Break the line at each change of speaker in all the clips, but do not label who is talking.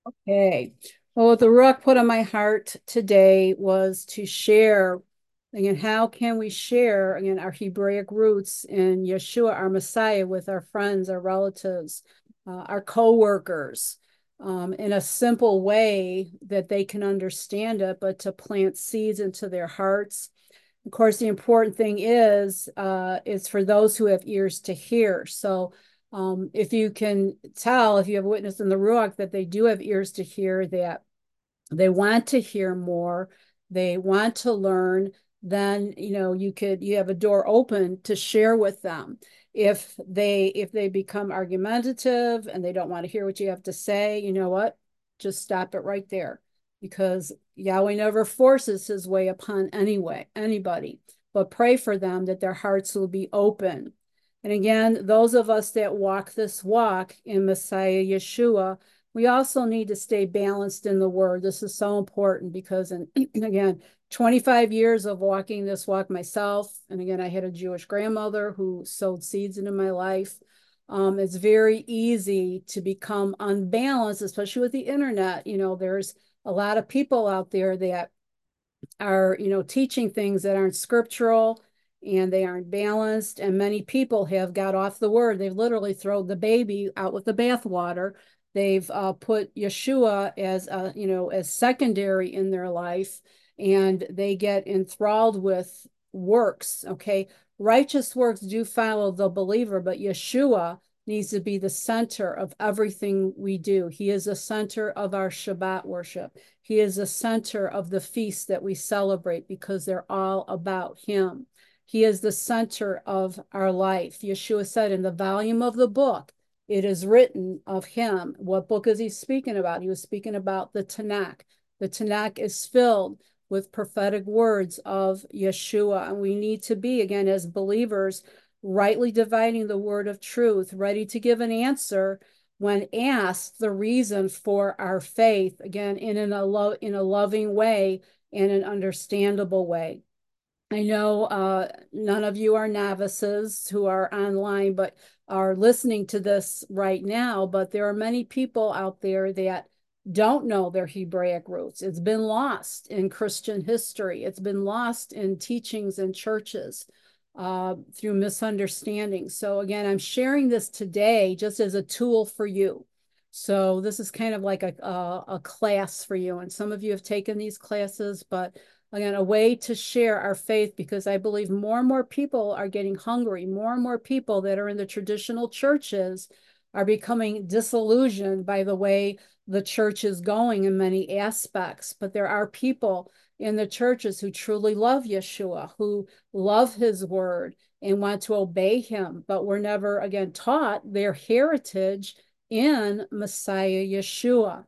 Okay. Well, what the Ruach put on my heart today was to share, again, how can we share, again, our Hebraic roots in Yeshua, our Messiah, with our friends, our relatives, our co-workers, in a simple way that they can understand it, but to plant seeds into their hearts. Of course, the important thing is for those who have ears to hear. So if you can tell, if you have witnessed in the Ruach that they do have ears to hear, that they want to hear more, they want to learn, then you have a door open to share with them. If they become argumentative and they don't want to hear what you have to say, you know what? Just stop it right there, because Yahweh never forces his way upon anybody, but pray for them that their hearts will be open. And again, those of us that walk this walk in Messiah Yeshua, we also need to stay balanced in the word. This is so important because, and again, 25 years of walking this walk myself. And again, I had a Jewish grandmother who sowed seeds into my life. It's very easy to become unbalanced, especially with the internet. There's a lot of people out there that are, teaching things that aren't scriptural and they aren't balanced. And many people have got off the word. They've literally thrown the baby out with the bathwater. They've put Yeshua as secondary in their life, and they get enthralled with works. Okay, righteous works do follow the believer, but Yeshua needs to be the center of everything we do. He is the center of our Shabbat worship. He is the center of the feasts that we celebrate because they're all about him. He is the center of our life. Yeshua said in the volume of the book, it is written of him. What book is he speaking about? He was speaking about the Tanakh. The Tanakh is filled with prophetic words of Yeshua. And we need to be, again, as believers, rightly dividing the word of truth, ready to give an answer when asked the reason for our faith, again, in a loving way and an understandable way. I know none of you are novices who are online, but are listening to this right now. But there are many people out there that don't know their Hebraic roots. It's been lost in Christian history. It's been lost in teachings and churches through misunderstanding. So again, I'm sharing this today just as a tool for you. So this is kind of like a class for you. And some of you have taken these classes, but again, a way to share our faith, because I believe more and more people are getting hungry. More and more people that are in the traditional churches are becoming disillusioned by the way the church is going in many aspects. But there are people in the churches who truly love Yeshua, who love his word and want to obey him, but were never, again, taught their heritage in Messiah Yeshua.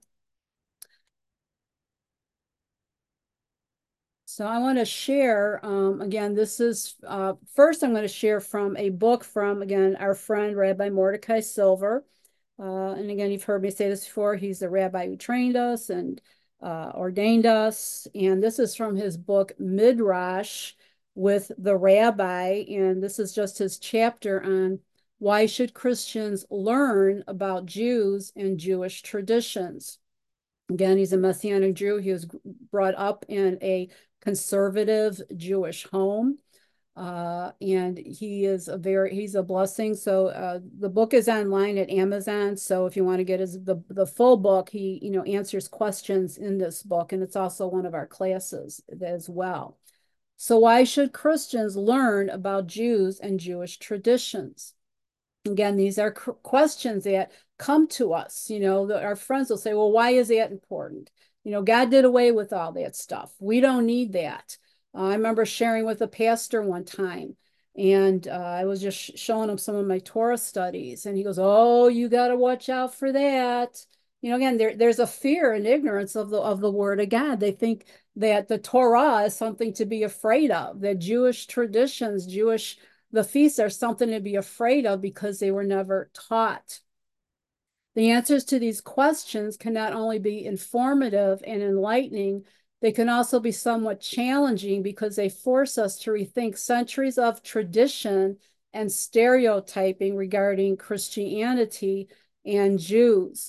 So I want to share, again, this is, first I'm going to share from a book from, again, our friend, Rabbi Mordecai Silver. And again, you've heard me say this before. He's the rabbi who trained us and ordained us. And this is from his book, Midrash with the Rabbi. And this is just his chapter on why should Christians learn about Jews and Jewish traditions. Again, he's a Messianic Jew. He was brought up in a conservative Jewish home. And he's a blessing. So the book is online at Amazon. So if you want to get the full book, he answers questions in this book, and it's also one of our classes as well. So why should Christians learn about Jews and Jewish traditions? Again, these are questions that come to us. Our friends will say, well, why is that important? God did away with all that stuff. We don't need that. I remember sharing with a pastor one time, and I was just showing him some of my Torah studies, and he goes, oh, you got to watch out for that. Again, there's a fear and ignorance of the word of God. They think that the Torah is something to be afraid of, that Jewish traditions, the feasts are something to be afraid of because they were never taught. The answers to these questions can not only be informative and enlightening, they can also be somewhat challenging because they force us to rethink centuries of tradition and stereotyping regarding Christianity and Jews.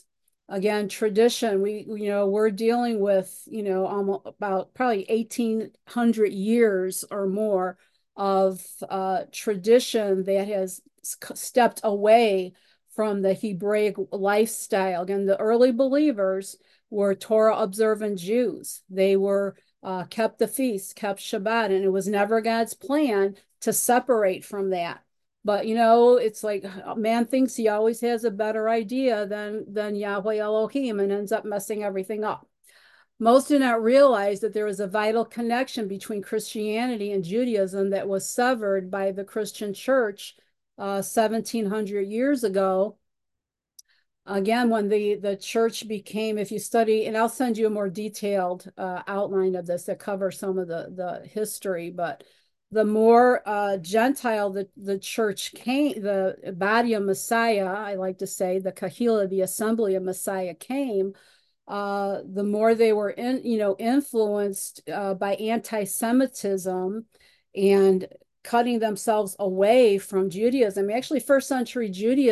Again, tradition, we're dealing with, almost about probably 1,800 years or more of tradition that has stepped away from the Hebraic lifestyle. Again, the early believers were Torah observant Jews. They were kept the feast, kept Shabbat, and it was never God's plan to separate from that. But it's like man thinks he always has a better idea than Yahweh Elohim and ends up messing everything up. Most do not realize that there was a vital connection between Christianity and Judaism that was severed by the Christian church 1,700 years ago. Again, when the church became, if you study, and I'll send you a more detailed outline of this that covers some of the history, but the more Gentile the church came, the body of Messiah, I like to say, the Kahila, the assembly of Messiah came, the more they were influenced by anti-Semitism and cutting themselves away from Judaism. Actually, first century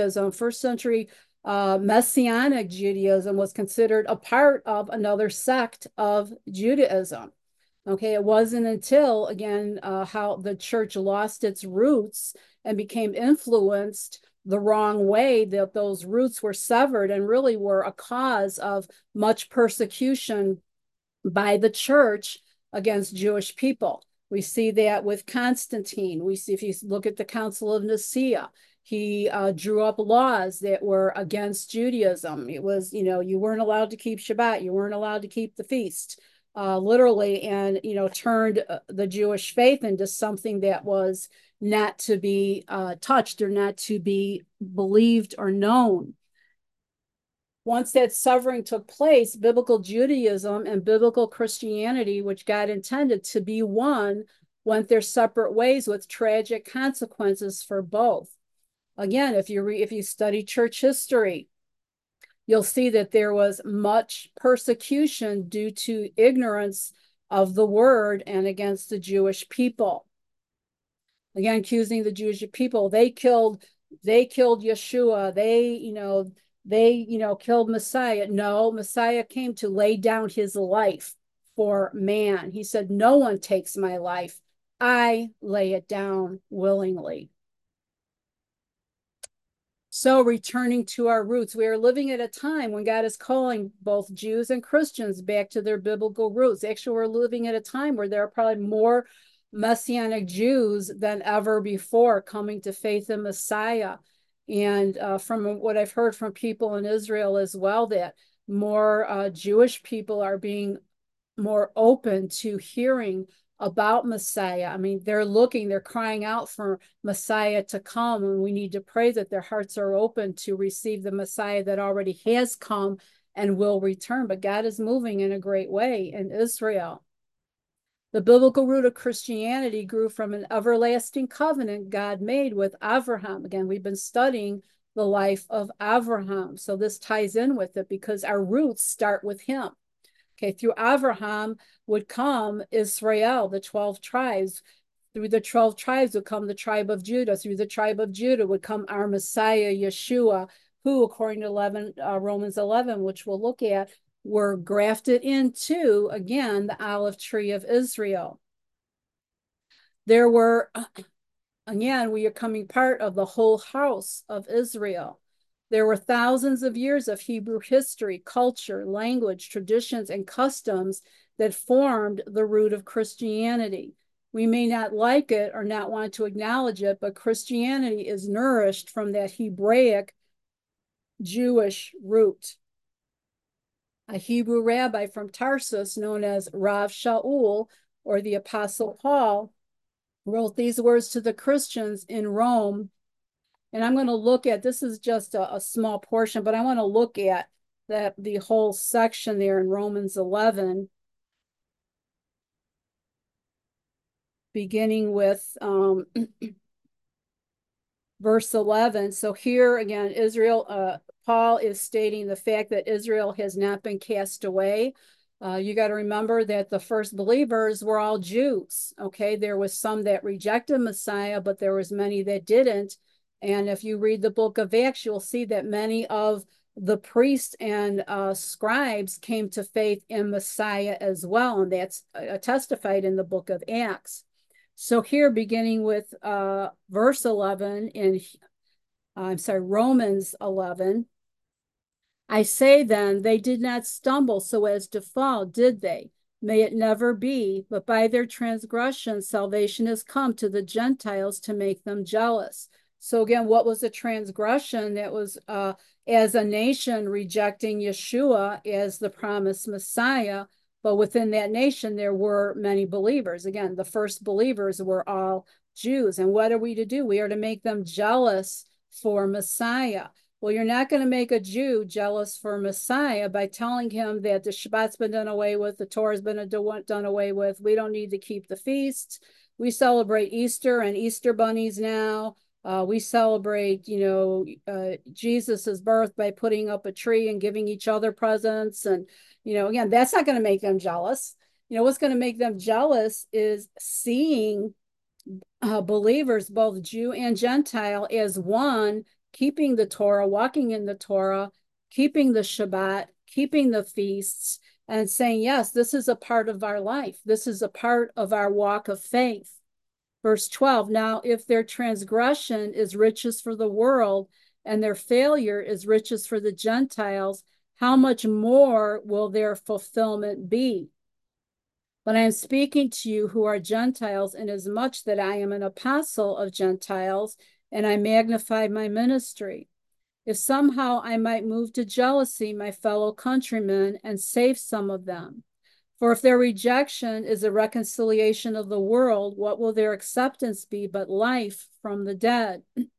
Messianic Judaism was considered a part of another sect of Judaism. Okay, it wasn't until, again, how the church lost its roots and became influenced the wrong way that those roots were severed and really were a cause of much persecution by the church against Jewish people. We see that with Constantine. We see, if you look at the Council of Nicaea, he drew up laws that were against Judaism. It was, you weren't allowed to keep Shabbat, you weren't allowed to keep the feast. Literally, and turned the Jewish faith into something that was not to be touched or not to be believed or known. Once that severing took place, biblical Judaism and biblical Christianity, which God intended to be one, went their separate ways with tragic consequences for both. Again, if you study church history, you'll see that there was much persecution due to ignorance of the word and against the Jewish people. Again, accusing the Jewish people, they killed Yeshua. They killed Messiah. No, Messiah came to lay down his life for man. He said, "No one takes my life. I lay it down willingly." So returning to our roots, we are living at a time when God is calling both Jews and Christians back to their biblical roots. Actually, we're living at a time where there are probably more Messianic Jews than ever before coming to faith in Messiah. And from what I've heard from people in Israel as well, that more Jewish people are being more open to hearing about Messiah. I mean, they're crying out for Messiah to come, and we need to pray that their hearts are open to receive the Messiah that already has come and will return. But God is moving in a great way in Israel. The biblical root of Christianity grew from an everlasting covenant God made with Abraham. Again, we've been studying the life of Abraham. So this ties in with it because our roots start with him. Okay, through Abraham would come Israel, the 12 tribes. Through the 12 tribes would come the tribe of Judah. Through the tribe of Judah would come our Messiah, Yeshua, who, according to Romans 11, which we'll look at, were grafted into, again, the olive tree of Israel. There were, again, we are coming part of the whole house of Israel. There were thousands of years of Hebrew history, culture, language, traditions, and customs that formed the root of Christianity. We may not like it or not want to acknowledge it, but Christianity is nourished from that Hebraic Jewish root. A Hebrew rabbi from Tarsus known as Rav Shaul, or the Apostle Paul, wrote these words to the Christians in Rome. And I'm going to look at, this is just a small portion, but I want to look at the whole section there in Romans 11, beginning with verse 11. So here again, Paul is stating the fact that Israel has not been cast away. You got to remember that the first believers were all Jews. Okay, there was some that rejected Messiah, but there was many that didn't. And if you read the book of Acts, you'll see that many of the priests and scribes came to faith in Messiah as well, and that's testified in the book of Acts. So here, beginning with verse 11 in, Romans 11, I say then, they did not stumble so as to fall, did they? May it never be, but by their transgression, salvation has come to the Gentiles to make them jealous. So again, what was a transgression? That was as a nation rejecting Yeshua as the promised Messiah. But within that nation, there were many believers. Again, the first believers were all Jews. And what are we to do? We are to make them jealous for Messiah. Well, you're not going to make a Jew jealous for Messiah by telling him that the Shabbat's been done away with, the Torah's been done away with. We don't need to keep the feasts. We celebrate Easter and Easter bunnies now. We celebrate, Jesus's birth by putting up a tree and giving each other presents. And, again, that's not going to make them jealous. What's going to make them jealous is seeing believers, both Jew and Gentile, as one, keeping the Torah, walking in the Torah, keeping the Shabbat, keeping the feasts, and saying, yes, this is a part of our life. This is a part of our walk of faith. Verse 12, now if their transgression is riches for the world and their failure is riches for the Gentiles, how much more will their fulfillment be? But I am speaking to you who are Gentiles, inasmuch that I am an apostle of Gentiles, and I magnify my ministry. If somehow I might move to jealousy my fellow countrymen and save some of them. For if their rejection is a reconciliation of the world, what will their acceptance be but life from the dead?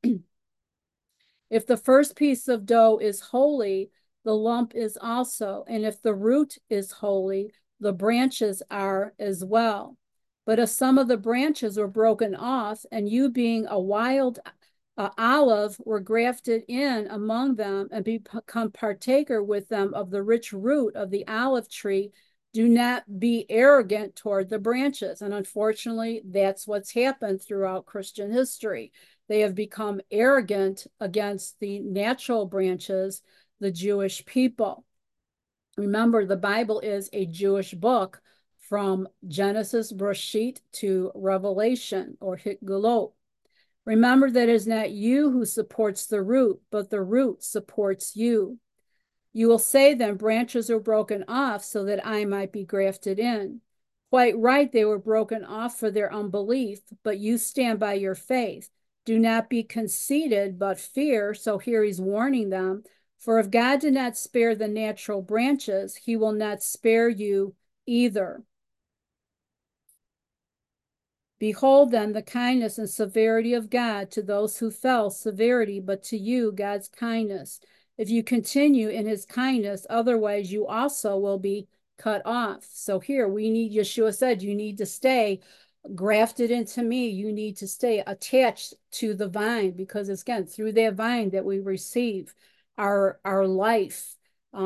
If the first piece of dough is holy, the lump is also, and if the root is holy, the branches are as well. But if some of the branches were broken off, and you being a wild olive were grafted in among them and become partaker with them of the rich root of the olive tree, do not be arrogant toward the branches. And unfortunately, that's what's happened throughout Christian history. They have become arrogant against the natural branches, the Jewish people. Remember, the Bible is a Jewish book from Genesis, Bereshit to Revelation, or Hitgulot. Remember that it is not you who supports the root, but the root supports you. You will say then, branches are broken off so that I might be grafted in. Quite right, they were broken off for their unbelief, but you stand by your faith. Do not be conceited, but fear. So here he's warning them. For if God did not spare the natural branches, he will not spare you either. Behold then the kindness and severity of God to those who fell, severity, but to you God's kindness. If you continue in his kindness, otherwise you also will be cut off. So here we need, Yeshua said, you need to stay grafted into me. You need to stay attached to the vine, because it's, again, through that vine that we receive our life,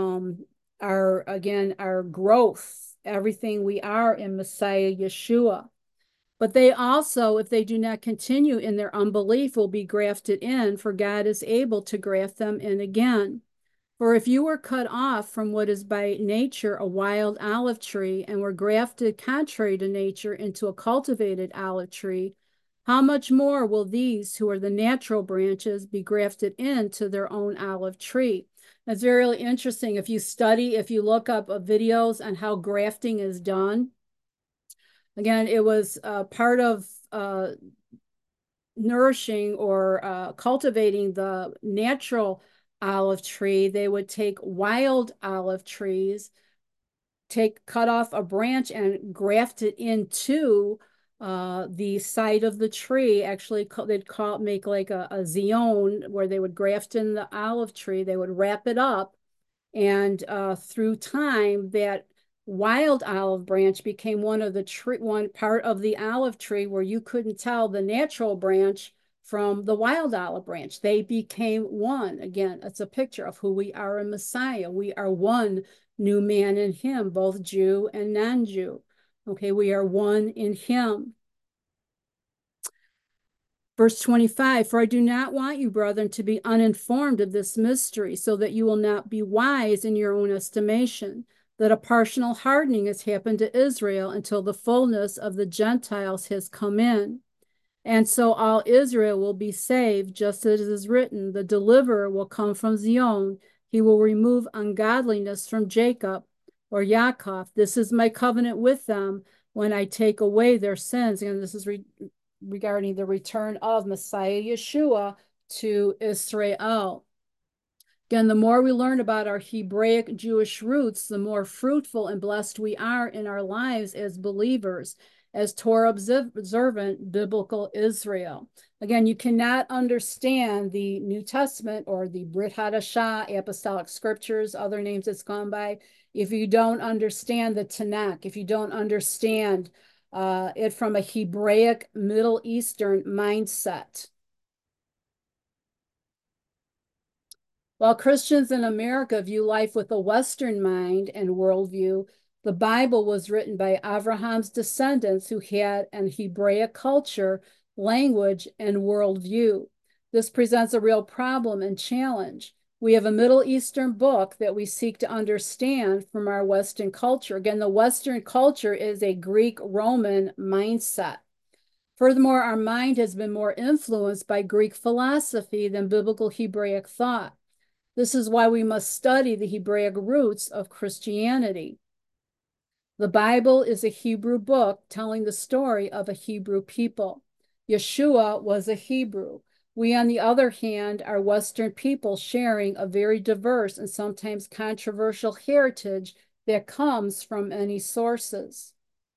our growth, everything we are in Messiah Yeshua. But they also, if they do not continue in their unbelief, will be grafted in, for God is able to graft them in again. For if you were cut off from what is by nature a wild olive tree and were grafted contrary to nature into a cultivated olive tree, how much more will these who are the natural branches be grafted into their own olive tree? That's very interesting. If you look up videos on how grafting is done, again, it was part of nourishing or cultivating the natural olive tree. They would take wild olive trees, cut off a branch and graft it into the side of the tree. Actually, make like a zion where they would graft in the olive tree. They would wrap it up, and through time, that wild olive branch became one part of the olive tree where you couldn't tell the natural branch from the wild olive branch. They became one. Again, it's a picture of who we are in Messiah. We are one new man in him, both Jew and non-Jew. Okay, we are one in him. Verse 25, for I do not want you, brethren, to be uninformed of this mystery, so that you will not be wise in your own estimation, that a partial hardening has happened to Israel until the fullness of the Gentiles has come in. And so all Israel will be saved, just as it is written, the deliverer will come from Zion. He will remove ungodliness from Jacob or Yaakov. This is my covenant with them when I take away their sins. And this is regarding the return of Messiah Yeshua to Israel. Again, the more we learn about our Hebraic Jewish roots, the more fruitful and blessed we are in our lives as believers, as Torah observant biblical Israel. Again, you cannot understand the New Testament or the Brit Hadashah, Apostolic Scriptures, other names it's gone by, if you don't understand the Tanakh, if you don't understand it from a Hebraic Middle Eastern mindset. While Christians in America view life with a Western mind and worldview, the Bible was written by Abraham's descendants who had an Hebraic culture, language, and worldview. This presents a real problem and challenge. We have a Middle Eastern book that we seek to understand from our Western culture. Again, the Western culture is a Greek-Roman mindset. Furthermore, our mind has been more influenced by Greek philosophy than biblical Hebraic thought. This is why we must study the Hebraic roots of Christianity. The Bible is a Hebrew book telling the story of a Hebrew people. Yeshua was a Hebrew. We, on the other hand, are Western people sharing a very diverse and sometimes controversial heritage that comes from many sources.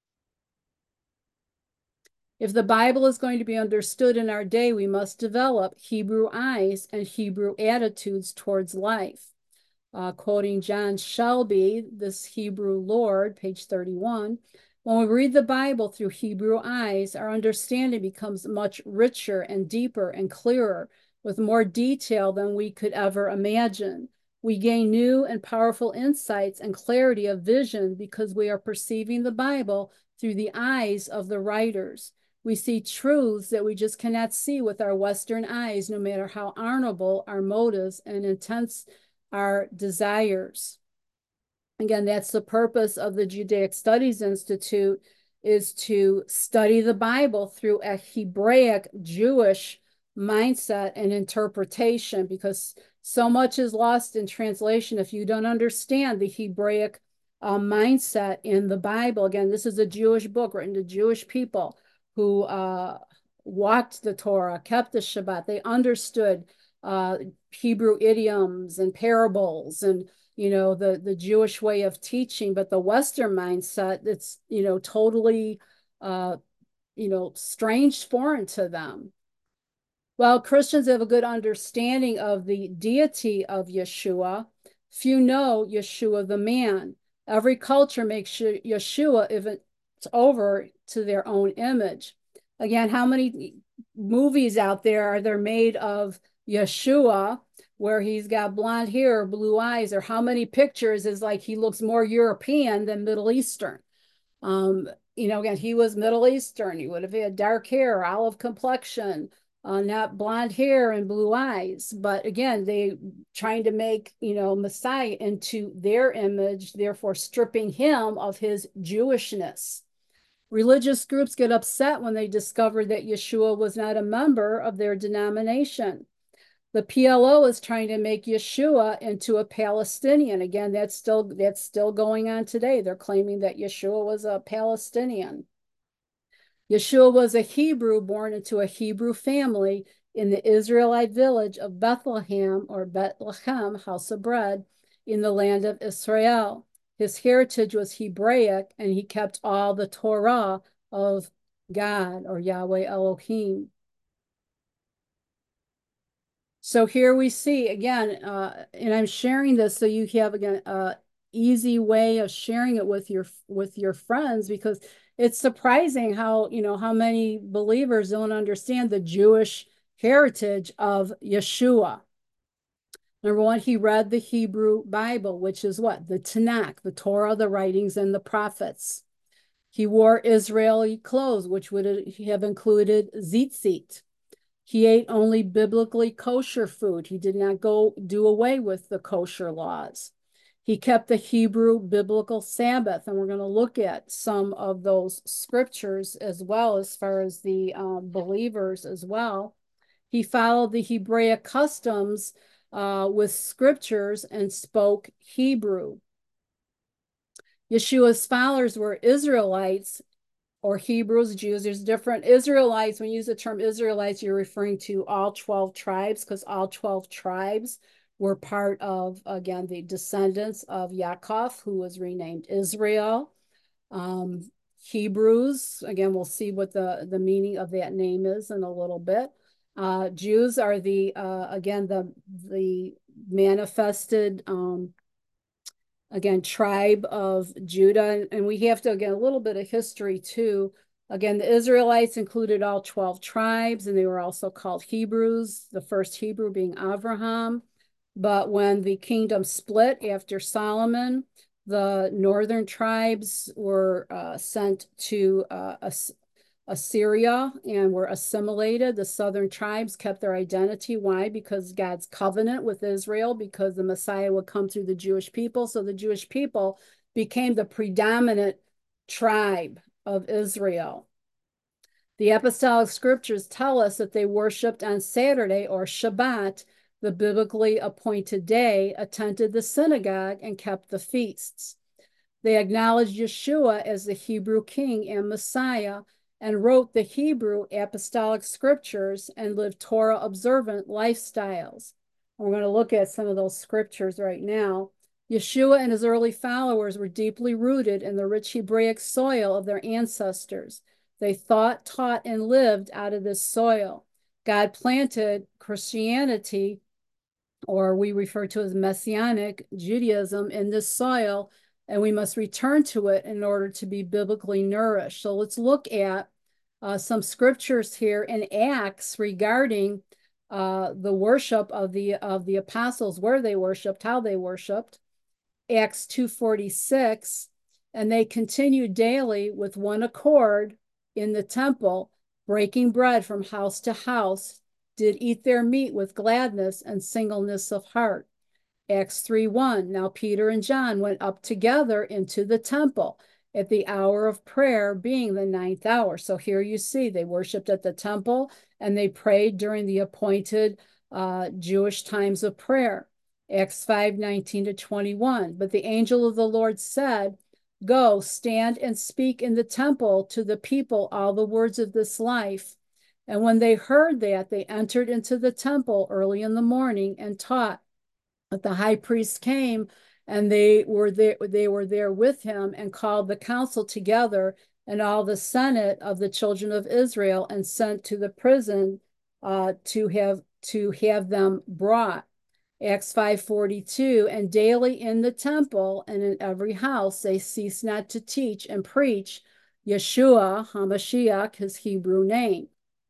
If the Bible is going to be understood in our day, we must develop Hebrew eyes and Hebrew attitudes towards life. Quoting John Shelby, this Hebrew Lord, page 31, when we read the Bible through Hebrew eyes, our understanding becomes much richer and deeper and clearer, with more detail than we could ever imagine. We gain new and powerful insights and clarity of vision because we are perceiving the Bible through the eyes of the writers. We see truths that we just cannot see with our Western eyes, no matter how honorable our motives and intense our desires. Again, that's the purpose of the Judaic Studies Institute, is to study the Bible through a Hebraic Jewish mindset and interpretation, because so much is lost in translation if you don't understand the Hebraic mindset in the Bible. Again, this is a Jewish book written to Jewish people who walked the Torah, kept the Shabbat. They understood Hebrew idioms and parables and, you know, the Jewish way of teaching, but the Western mindset, it's, you know, totally, you know, strange, foreign to them. While Christians have a good understanding of the deity of Yeshua, few know Yeshua the man. Every culture makes Yeshua, if it's over, to their own image. Again, how many movies out there are there made of Yeshua where he's got blonde hair or blue eyes, or how many pictures is like he looks more European than Middle Eastern? You know, again, he was Middle Eastern. He would have had dark hair, olive complexion, not blonde hair and blue eyes. But again, they trying to make, you know, Messiah into their image, therefore stripping him of his Jewishness. Religious groups get upset when they discover that Yeshua was not a member of their denomination. The PLO is trying to make Yeshua into a Palestinian. Again, that's still going on today. They're claiming that Yeshua was a Palestinian. Yeshua was a Hebrew born into a Hebrew family in the Israelite village of Bethlehem, or Bethlehem, house of bread, in the land of Israel. His heritage was Hebraic, and he kept all the Torah of God, or Yahweh Elohim. So here we see again, and I'm sharing this so you have again an easy way of sharing it with your friends, because it's surprising how, you know, how many believers don't understand the Jewish heritage of Yeshua. Number one, he read the Hebrew Bible, which is what? The Tanakh, the Torah, the writings, and the prophets. He wore Israeli clothes, which would have included tzitzit. He ate only biblically kosher food. He did not go do away with the kosher laws. He kept the Hebrew biblical Sabbath, and we're going to look at some of those scriptures as well as far as the believers as well. He followed the Hebraic customs with scriptures and spoke Hebrew. Yeshua's followers were Israelites or Hebrews, Jews. There's different Israelites. When you use the term Israelites, you're referring to all 12 tribes because all 12 tribes were part of, again, the descendants of Yaakov, who was renamed Israel. Hebrews, again, we'll see what the meaning of that name is in a little bit. Jews are again, the manifested again, tribe of Judah. And we have to, again, a little bit of history too. Again, the Israelites included all 12 tribes, and they were also called Hebrews, the first Hebrew being Abraham. But when the kingdom split after Solomon, the northern tribes were sent to Assyria and were assimilated. The southern tribes kept their identity. Why? Because God's covenant with Israel, because the Messiah would come through the Jewish people. So the Jewish people became the predominant tribe of Israel. The apostolic scriptures tell us that they worshiped on Saturday or Shabbat, the biblically appointed day, attended the synagogue, and kept the feasts. They acknowledged Yeshua as the Hebrew king and Messiah and wrote the Hebrew apostolic scriptures and lived Torah observant lifestyles. We're going to look at some of those scriptures right now. Yeshua and his early followers were deeply rooted in the rich Hebraic soil of their ancestors. They thought, taught, and lived out of this soil. God planted Christianity, or we refer to as Messianic Judaism, in this soil, and we must return to it in order to be biblically nourished. So let's look at some scriptures here in Acts regarding the worship of the apostles, where they worshiped, how they worshiped. Acts 2:46, and they continued daily with one accord in the temple, breaking bread from house to house, did eat their meat with gladness and singleness of heart. Acts 3:1, now Peter and John went up together into the temple at the hour of prayer, being the 9th hour. So here you see they worshiped at the temple and they prayed during the appointed Jewish times of prayer. Acts 5:19-21, but the angel of the Lord said, go, stand and speak in the temple to the people all the words of this life. And when they heard that, they entered into the temple early in the morning and taught. But the high priest came, and they were there with him and called the council together and all the senate of the children of Israel and sent to the prison to have them brought. Acts 5:42, and daily in the temple and in every house they ceased not to teach and preach Yeshua HaMashiach, his Hebrew name.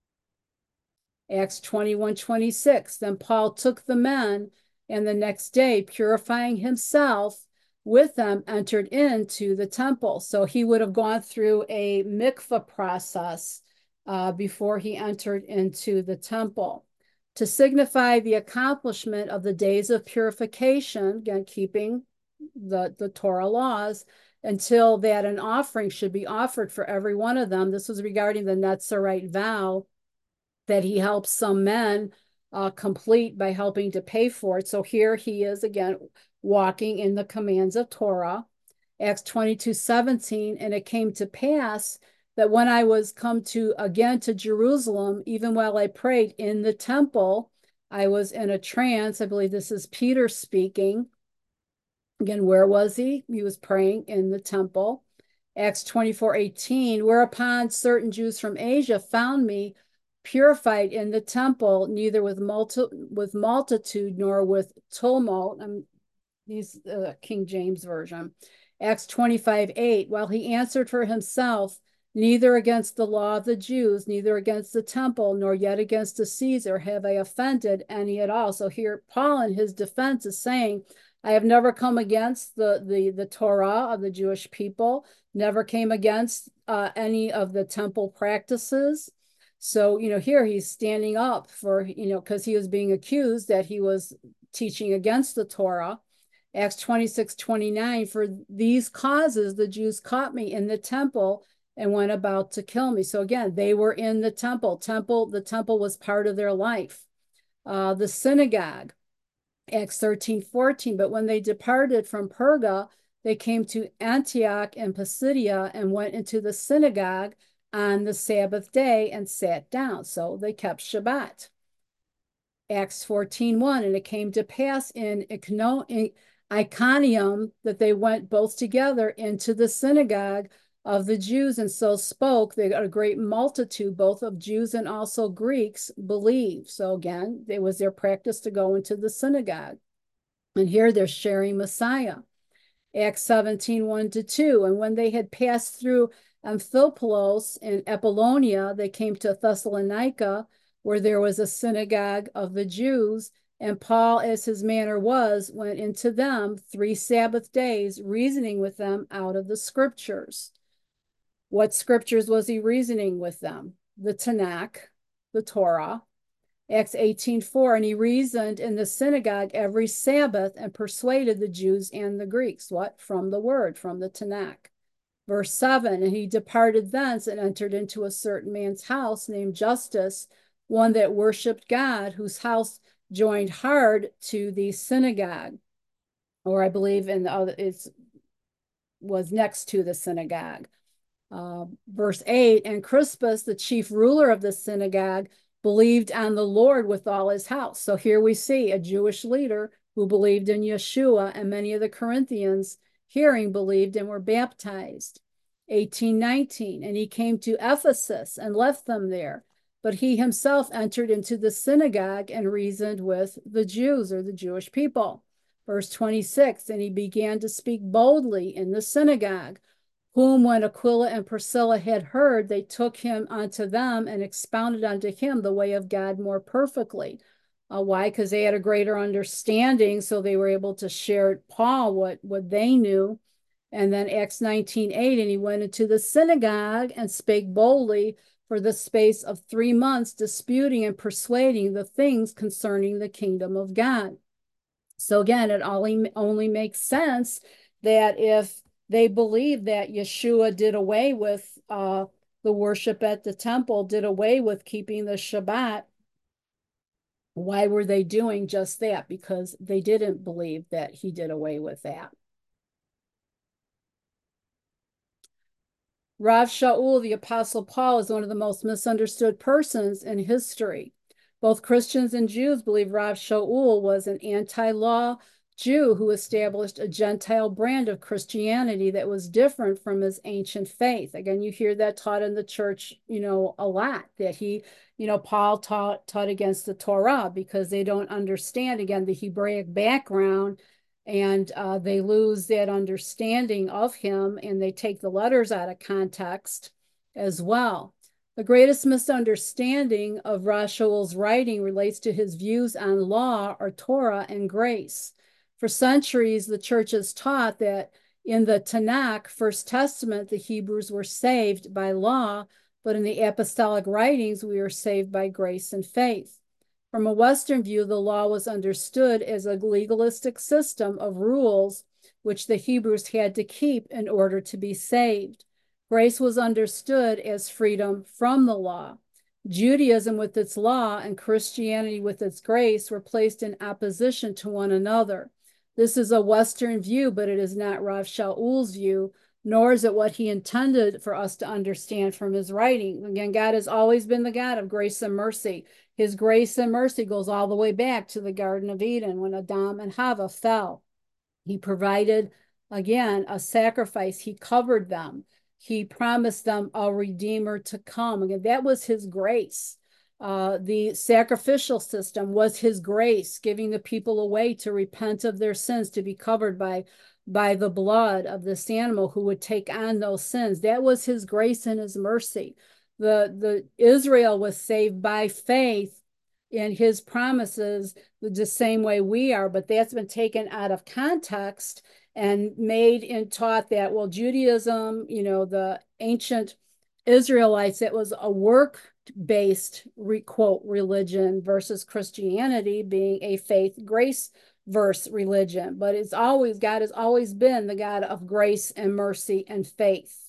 Acts 21:26, then Paul took the men, and the next day, purifying himself with them, entered into the temple. So he would have gone through a mikvah process before he entered into the temple. To signify the accomplishment of the days of purification, again, keeping the Torah laws, until that an offering should be offered for every one of them. This was regarding the Nazirite vow that he helps some men complete by helping to pay for it. So here he is again walking in the commands of Torah. Acts 22:17, and it came to pass that when I was come to again to Jerusalem, even while I prayed in the temple, I was in a trance. I believe this is Peter speaking. Again, where was he? He was praying in the temple. Acts 24:18, whereupon certain Jews from Asia found me purified in the temple, neither with multitude nor with tumult. These King James Version. Acts 25:8, while he answered for himself, neither against the law of the Jews, neither against the temple, nor yet against the Caesar have I offended any at all. So here Paul in his defense is saying, I have never come against the Torah of the Jewish people, never came against any of the temple practices. So, here he's standing up for, because he was being accused that he was teaching against the Torah. Acts 26:29, for these causes the Jews caught me in the temple and went about to kill me. So again, they were in the temple. The temple was part of their life. The synagogue, Acts 13:14, but when they departed from Perga, they came to Antioch and Pisidia and went into the synagogue on the Sabbath day and sat down. So they kept Shabbat. Acts 14:1, and it came to pass in Iconium that they went both together into the synagogue of the Jews and so spoke. They got a great multitude, both of Jews and also Greeks, believe. So again, it was their practice to go into the synagogue. And here they're sharing Messiah. Acts 17:1-2. And when they had passed through Amphipolis and Apollonia, they came to Thessalonica, where there was a synagogue of the Jews. And Paul, as his manner was, went into them 3 Sabbath days, reasoning with them out of the scriptures. What scriptures was he reasoning with them? The Tanakh, the Torah. Acts 18:4, and he reasoned in the synagogue every Sabbath and persuaded the Jews and the Greeks. What? From the word, from the Tanakh. Verse 7, and he departed thence and entered into a certain man's house named Justus, one that worshiped God, whose house joined hard to the synagogue, or I believe in the other, it was next to the synagogue. Verse 8, and Crispus, the chief ruler of the synagogue, believed on the Lord with all his house. So here we see a Jewish leader who believed in Yeshua, and many of the Corinthians, hearing, believed and were baptized. 18:19, and he came to Ephesus and left them there. But he himself entered into the synagogue and reasoned with the Jews, or the Jewish people. Verse 26, and he began to speak boldly in the synagogue, whom when Aquila and Priscilla had heard, they took him unto them and expounded unto him the way of God more perfectly. Why? Because they had a greater understanding, so they were able to share Paul what they knew. And then Acts 19:8, and he went into the synagogue and spake boldly for the space of 3 months, disputing and persuading the things concerning the kingdom of God. So again, it only makes sense that if they believe that Yeshua did away with the worship at the temple, did away with keeping the Shabbat, why were they doing just that? Because they didn't believe that he did away with that. Rav Shaul, the Apostle Paul, is one of the most misunderstood persons in history. Both Christians and Jews believe Rav Shaul was an anti-law Jew who established a Gentile brand of Christianity that was different from his ancient faith. Again, you hear that taught in the church, a lot, that Paul taught against the Torah because they don't understand, again, the Hebraic background, and they lose that understanding of him, and they take the letters out of context as well. The greatest misunderstanding of Rav Shaul's writing relates to his views on law, or Torah, and grace. For centuries, the church has taught that in the Tanakh, First Testament, the Hebrews were saved by law, but in the apostolic writings, we are saved by grace and faith. From a Western view, the law was understood as a legalistic system of rules which the Hebrews had to keep in order to be saved. Grace was understood as freedom from the law. Judaism with its law and Christianity with its grace were placed in opposition to one another. This is a Western view, but it is not Rav Shaul's view, nor is it what he intended for us to understand from his writing. Again, God has always been the God of grace and mercy. His grace and mercy goes all the way back to the Garden of Eden when Adam and Hava fell. He provided, again, a sacrifice. He covered them. He promised them a redeemer to come. Again, that was his grace. The sacrificial system was his grace, giving the people a way to repent of their sins, to be covered by the blood of this animal who would take on those sins. That was his grace and his mercy. The Israel was saved by faith in his promises the same way we are, but that's been taken out of context and made and taught that, well, Judaism, the ancient Israelites, it was a work based quote religion versus Christianity being a faith grace verse religion. But it's always, God has always been the God of grace and mercy and faith.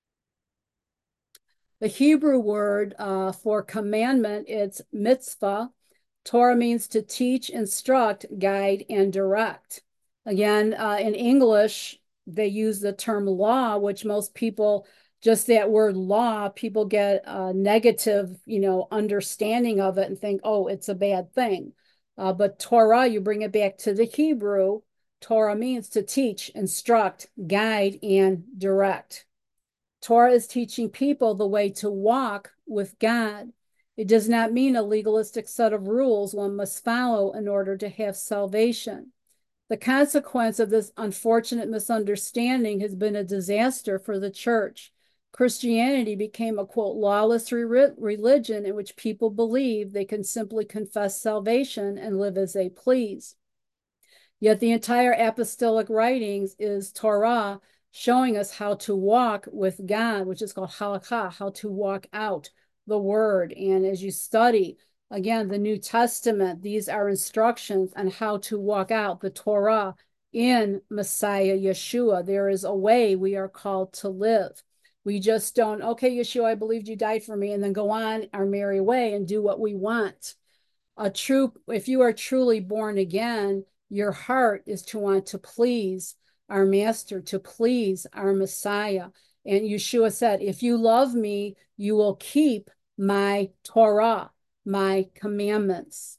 The Hebrew word for commandment, it's mitzvah. Torah means to teach, instruct, guide, and direct. Again, in English, they use the term law, which most people, just that word law, people get a negative, understanding of it and think, oh, it's a bad thing. But Torah, you bring it back to the Hebrew, Torah means to teach, instruct, guide, and direct. Torah is teaching people the way to walk with God. It does not mean a legalistic set of rules one must follow in order to have salvation. The consequence of this unfortunate misunderstanding has been a disaster for the church. Christianity became a, quote, lawless religion in which people believe they can simply confess salvation and live as they please. Yet the entire apostolic writings is Torah, showing us how to walk with God, which is called halakha, how to walk out the word. And as you study, again, the New Testament, these are instructions on how to walk out the Torah in Messiah Yeshua. There is a way we are called to live. We just don't, okay, Yeshua, I believed you died for me, and then go on our merry way and do what we want. If you are truly born again, your heart is to want to please our master, to please our Messiah. And Yeshua said, if you love me, you will keep my Torah, my commandments.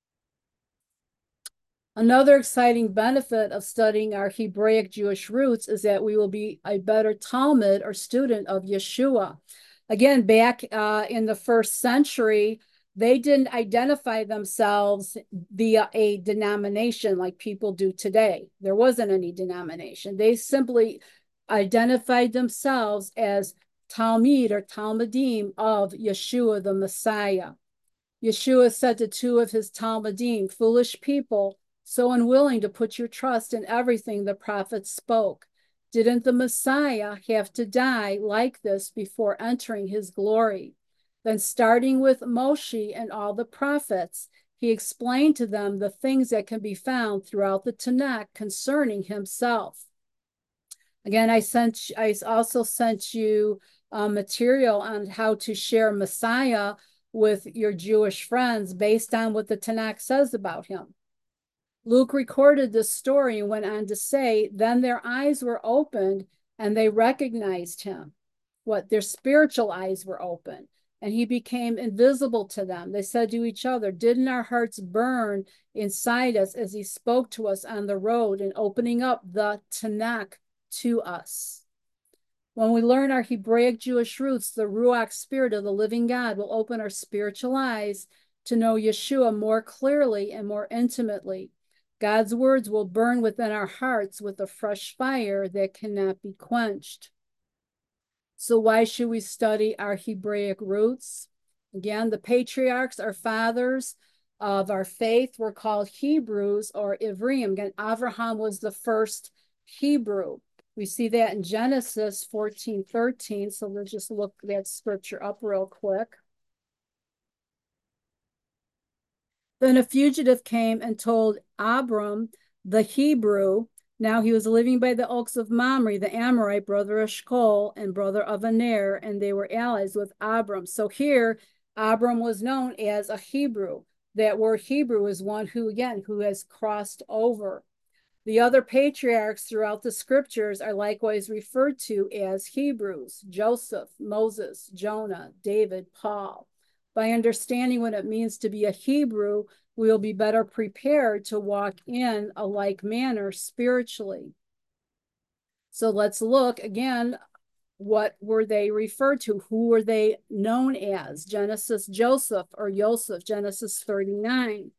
Another exciting benefit of studying our Hebraic Jewish roots is that we will be a better Talmud or student of Yeshua. Again, back in the first century, they didn't identify themselves via a denomination like people do today. There wasn't any denomination. They simply identified themselves as Talmud or Talmudim of Yeshua the Messiah. Yeshua said to two of his Talmudim, foolish people, so unwilling to put your trust in everything the prophets spoke. Didn't the Messiah have to die like this before entering his glory? Then, starting with Moshe and all the prophets, he explained to them the things that can be found throughout the Tanakh concerning himself. Again, I also sent you material on how to share Messiah with your Jewish friends based on what the Tanakh says about him. Luke recorded this story and went on to say, then their eyes were opened and they recognized him. Their spiritual eyes were open and he became invisible to them. They said to each other, didn't our hearts burn inside us as he spoke to us on the road and opening up the Tanakh to us? When we learn our Hebraic Jewish roots, the Ruach Spirit of the living God will open our spiritual eyes to know Yeshua more clearly and more intimately. God's words will burn within our hearts with a fresh fire that cannot be quenched. So why should we study our Hebraic roots? Again, the patriarchs, our fathers of our faith, were called Hebrews or Ivrim. Again, Abraham was the first Hebrew. We see that in Genesis 14:13. So let's just look that scripture up real quick. Then a fugitive came and told Abram, the Hebrew. Now he was living by the oaks of Mamre, the Amorite, brother of Shkol and brother of Aner, and they were allies with Abram. So here, Abram was known as a Hebrew. That word Hebrew is one who has crossed over. The other patriarchs throughout the scriptures are likewise referred to as Hebrews: Joseph, Moses, Jonah, David, Paul. By understanding what it means to be a Hebrew, we will be better prepared to walk in a like manner spiritually. So let's look again. What were they referred to? Who were they known as? Genesis Joseph or Yosef, Genesis 39.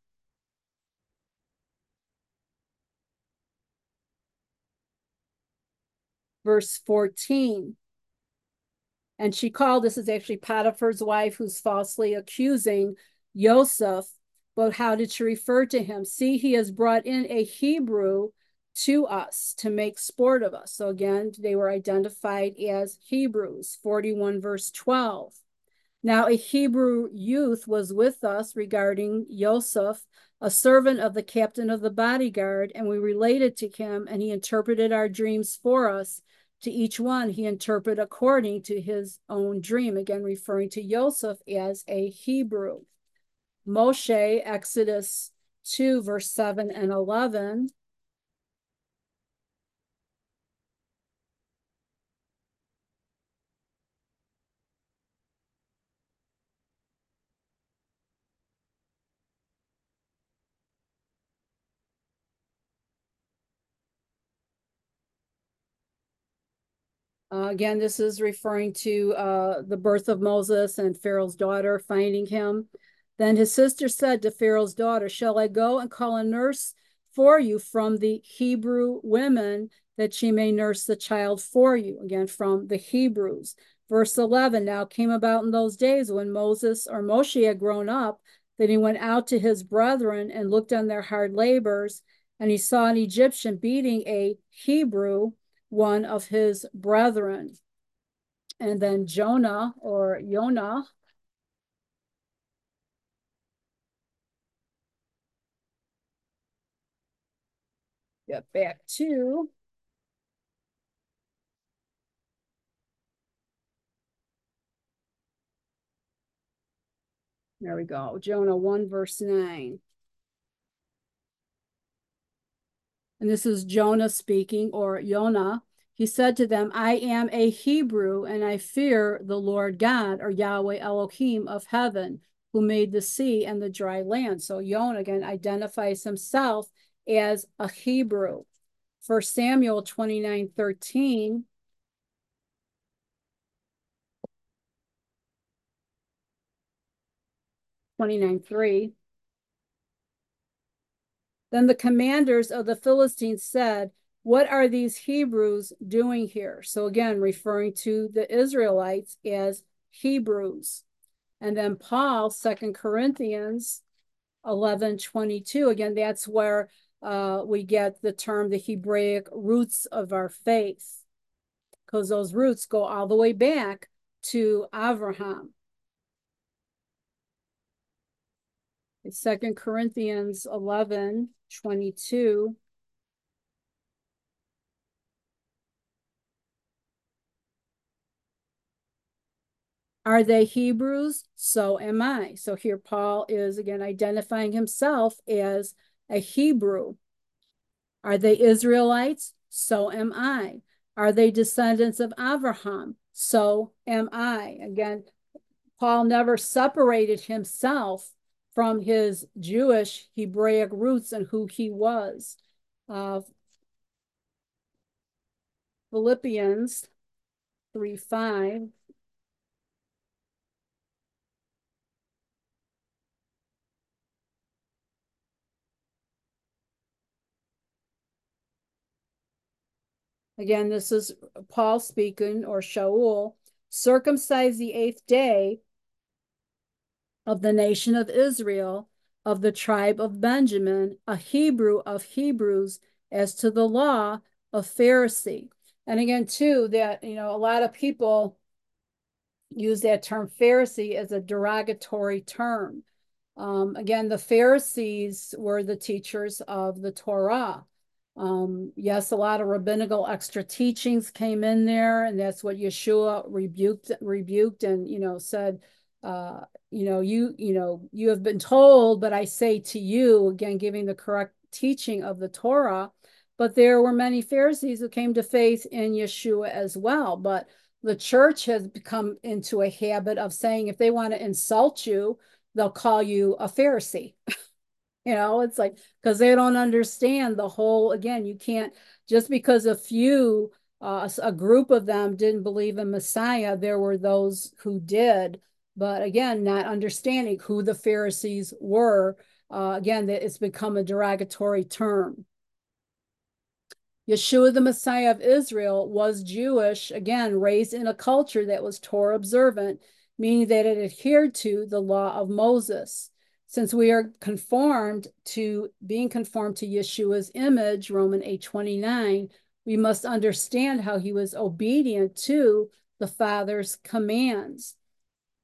Verse 14. And she called, this is actually Potiphar's wife who's falsely accusing Yosef, but how did she refer to him? See, he has brought in a Hebrew to us to make sport of us. So again, they were identified as Hebrews, 41 verse 12. Now a Hebrew youth was with us regarding Joseph, a servant of the captain of the bodyguard, and we related to him, and he interpreted our dreams for us. To each one, he interpreted according to his own dream, again referring to Joseph as a Hebrew. Moshe, Exodus 2, verse 7 and 11. Again, this is referring to the birth of Moses and Pharaoh's daughter finding him. Then his sister said to Pharaoh's daughter, shall I go and call a nurse for you from the Hebrew women that she may nurse the child for you? Again, from the Hebrews. Verse 11, now came about in those days when Moses or Moshe had grown up, that he went out to his brethren and looked on their hard labors, and he saw an Egyptian beating a Hebrew, one of his brethren. And then Jonah or Yonah, get back to, there we go, Jonah 1, verse 9. And this is Jonah speaking, or Yonah. He said to them, I am a Hebrew, and I fear the Lord God, or Yahweh Elohim of heaven, who made the sea and the dry land. So Yonah again identifies himself as a Hebrew. 1 Samuel 29:13. 29:3. Then the commanders of the Philistines said, what are these Hebrews doing here? So again, referring to the Israelites as Hebrews. And then Paul, 2 Corinthians 11:22. Again, that's where we get the term the Hebraic roots of our faith, because those roots go all the way back to Abraham. 2 Corinthians 11:22. Are they Hebrews? So am I. So here Paul is again identifying himself as a Hebrew. Are they Israelites? So am I. Are they descendants of Abraham? So am I. Again, Paul never separated himself from his Jewish Hebraic roots and who he was. Philippians 3:5. Again, this is Paul speaking, or Shaul, circumcised the 8th day of the nation of Israel, of the tribe of Benjamin, a Hebrew of Hebrews, as to the law, a Pharisee. And again, too, that, a lot of people use that term Pharisee as a derogatory term. Again, the Pharisees were the teachers of the Torah. Yes, a lot of rabbinical extra teachings came in there, and that's what Yeshua rebuked, and said, you have been told, but I say to you, again, giving the correct teaching of the Torah. But there were many Pharisees who came to faith in Yeshua as well. But the church has become into a habit of saying if they want to insult you, they'll call you a Pharisee. It's like, because they don't understand the whole, again, you can't, just because a group of them didn't believe in Messiah, there were those who did. But again, not understanding who the Pharisees were, again, it's become a derogatory term. Yeshua, the Messiah of Israel, was Jewish, again, raised in a culture that was Torah observant, meaning that it adhered to the law of Moses. Since we are being conformed to Yeshua's image, Romans 8:29, we must understand how he was obedient to the Father's commands.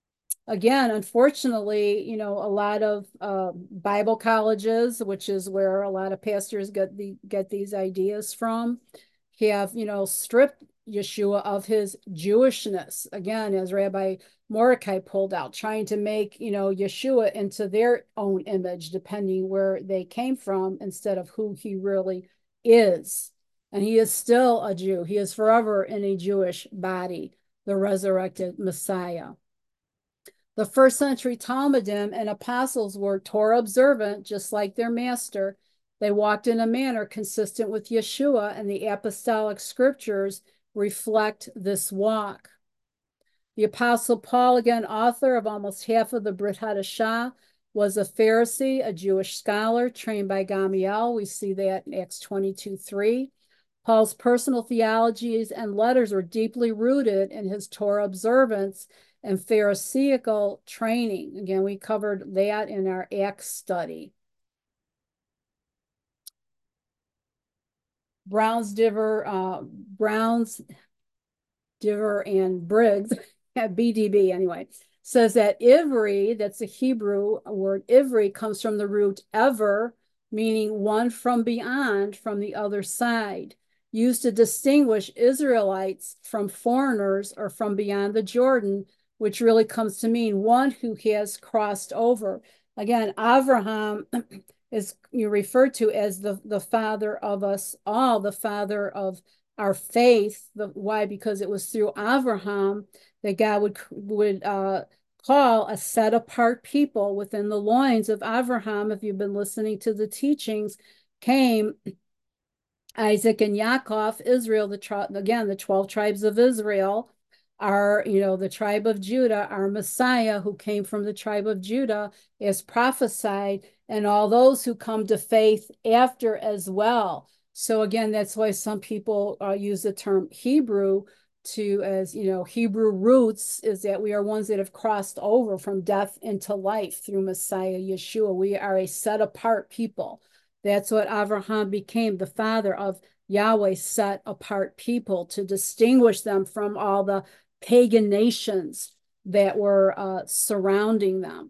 again, unfortunately, a lot of Bible colleges, which is where a lot of pastors get these ideas from, have, stripped Yeshua of his Jewishness. Again, as Rabbi Mordecai pulled out, trying to make, Yeshua into their own image, depending where they came from, instead of who he really is. And he is still a Jew. He is forever in a Jewish body, the resurrected Messiah. The first century Talmudim and apostles were Torah observant, just like their master. They walked in a manner consistent with Yeshua, and the apostolic scriptures reflect this walk. The apostle Paul, again, author of almost half of the Brit Hadashah, was a Pharisee, a Jewish scholar trained by Gamaliel. We see that in Acts 22:3. Paul's personal theologies and letters were deeply rooted in his Torah observance and Pharisaical training. Again, we covered that in our Acts study. Browns, Diver, and Briggs, BDB anyway, says that Ivri, that's a Hebrew word, Ivri comes from the root ever, meaning one from beyond, from the other side, used to distinguish Israelites from foreigners or from beyond the Jordan, which really comes to mean one who has crossed over. Again, Avraham is referred to as the father of us all, the father of our faith. Why? Because it was through Avraham that God would call a set apart people within the loins of Avraham. If you've been listening to the teachings, came Isaac and Yaakov, Israel, the 12 tribes of Israel are, the tribe of Judah, our Messiah who came from the tribe of Judah as prophesied, and all those who come to faith after as well. So again, that's why some people use the term Hebrew as, Hebrew roots, is that we are ones that have crossed over from death into life through Messiah Yeshua. We are a set apart people. That's what Avraham became, the father of Yahweh, set apart people, to distinguish them from all the pagan nations that were surrounding them.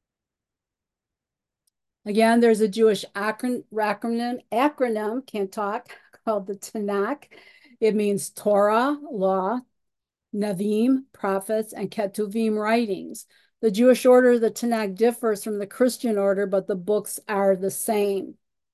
Again, there's a Jewish acronym, can't talk, called the Tanakh. It means Torah, law, Navim, prophets, and Ketuvim, writings. The Jewish order of the Tanakh differs from the Christian order, but the books are the same.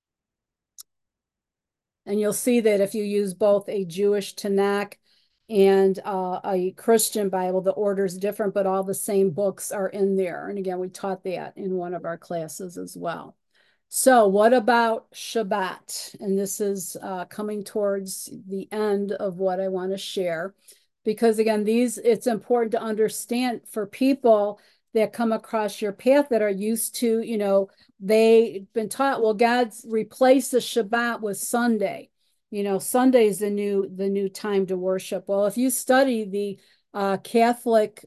And you'll see that if you use both a Jewish Tanakh and a Christian Bible, the order is different, but all the same books are in there. And again, we taught that in one of our classes as well. So what about Shabbat? And this is coming towards the end of what I want to share, because again, it's important to understand for people that come across your path that are used to, they've been taught, well, God's replaced the Shabbat with Sunday. Sunday is the new time to worship. Well, if you study the Catholic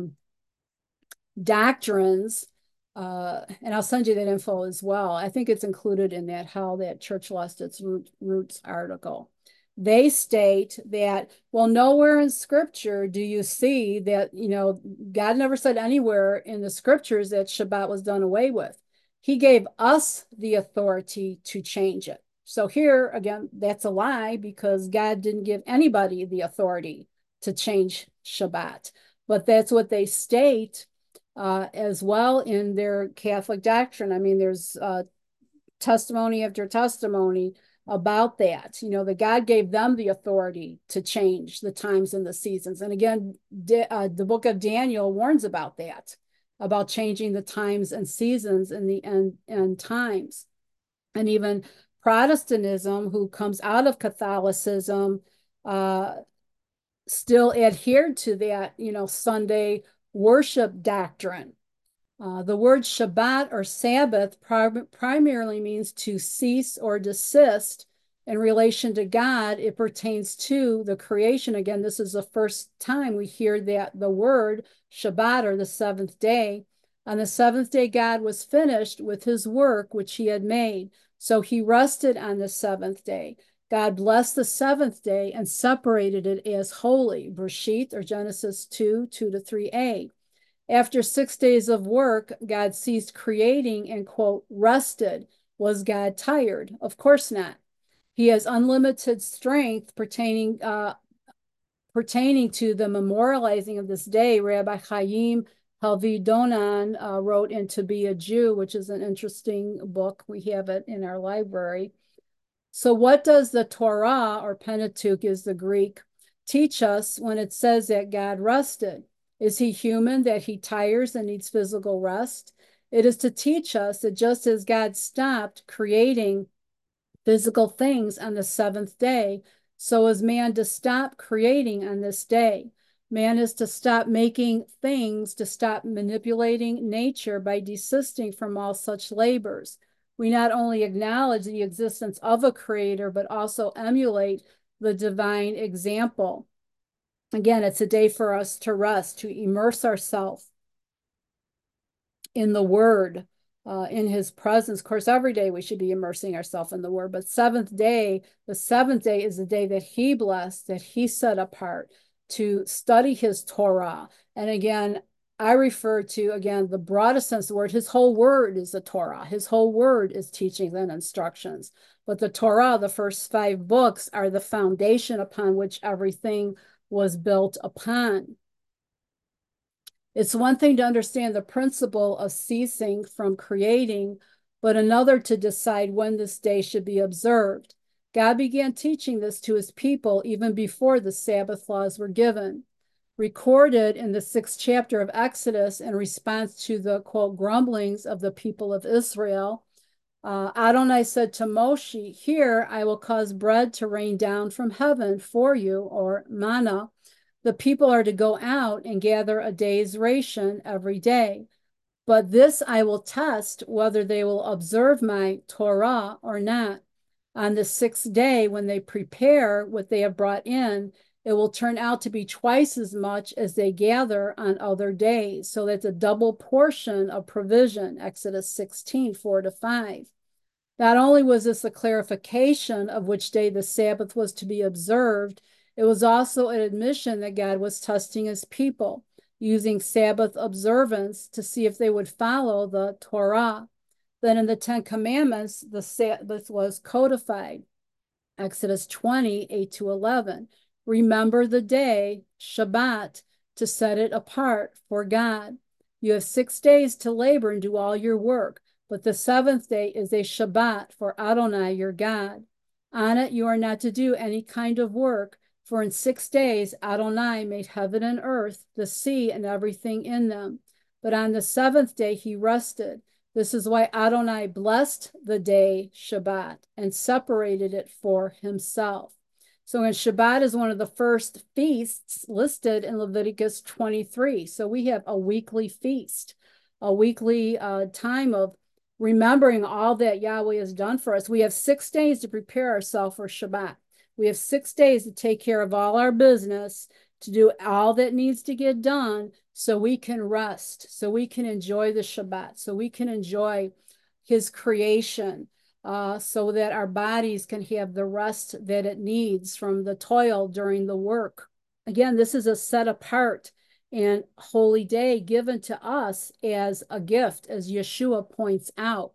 doctrines, and I'll send you that info as well. I think it's included in that How That Church Lost Its Roots article. They state that, well, nowhere in scripture do you see that, God never said anywhere in the scriptures that Shabbat was done away with. He gave us the authority to change it. So here, again, that's a lie, because God didn't give anybody the authority to change Shabbat. But that's what they state as well in their Catholic doctrine. I mean, there's testimony after testimony about that, that God gave them the authority to change the times and the seasons. And again, the book of Daniel warns about that, about changing the times and seasons in the end times. And even Protestantism, who comes out of Catholicism, still adhered to that, Sunday worship doctrine. The word Shabbat or Sabbath primarily means to cease or desist in relation to God. It pertains to the creation. Again, this is the first time we hear that the word Shabbat, or the seventh day. On the seventh day, God was finished with his work which he had made. So he rested on the seventh day. God blessed the seventh day and separated it as holy. Bereshit, or Genesis 2:2-3a. After 6 days of work, God ceased creating and, quote, rested. Was God tired? Of course not. He has unlimited strength pertaining to the memorializing of this day. Rabbi Chaim Halvidonan wrote in To Be a Jew, which is an interesting book. We have it in our library. So what does the Torah, or Pentateuch is the Greek, teach us when it says that God rested? Is he human, that he tires and needs physical rest? It is to teach us that just as God stopped creating physical things on the seventh day, so is man to stop creating on this day. Man is to stop making things, to stop manipulating nature by desisting from all such labors. We not only acknowledge the existence of a creator, but also emulate the divine example. Again, it's a day for us to rest, to immerse ourselves in the word, in his presence. Of course, every day we should be immersing ourselves in the word, but the seventh day is the day that he blessed, that he set apart to study his Torah. And again, I refer to, again, the broadest sense of the word. His whole word is the Torah. His whole word is teachings and instructions. But the Torah, the first 5 books, are the foundation upon which everything was built upon. It's one thing to understand the principle of ceasing from creating, but another to decide when this day should be observed. God began teaching this to his people even before the Sabbath laws were given. Recorded in the 6th chapter of Exodus in response to the, quote, grumblings of the people of Israel, Adonai said to Moshe, "Here I will cause bread to rain down from heaven for you," or manna. The people are to go out and gather a day's ration every day. But this I will test whether they will observe my Torah or not. On the 6th day, when they prepare what they have brought in, it will turn out to be twice as much as they gather on other days. So that's a double portion of provision, Exodus 16, 4-5. Not only was this a clarification of which day the Sabbath was to be observed, it was also an admission that God was testing his people, using Sabbath observance to see if they would follow the Torah. Then in the 10 Commandments, the Sabbath was codified. Exodus 20, 8-11. Remember the day, Shabbat, to set it apart for God. You have 6 days to labor and do all your work, but the 7th day is a Shabbat for Adonai your God. On it you are not to do any kind of work, for in 6 days Adonai made heaven and earth, the sea, and everything in them. But on the 7th day he rested. This is why Adonai blessed the day Shabbat and separated it for himself. So, and Shabbat is one of the first feasts listed in Leviticus 23. So we have a weekly feast, a weekly time of remembering all that Yahweh has done for us. We have 6 days to prepare ourselves for Shabbat. We have 6 days to take care of all our business, to do all that needs to get done so we can rest, so we can enjoy the Shabbat, so we can enjoy his creation, so that our bodies can have the rest that it needs from the toil during the work. Again, this is a set apart and holy day given to us as a gift, as Yeshua points out.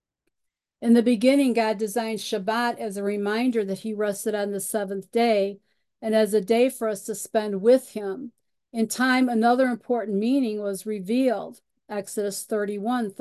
In the beginning, God designed Shabbat as a reminder that he rested on the 7th day and as a day for us to spend with him. In time, another important meaning was revealed. Exodus 31,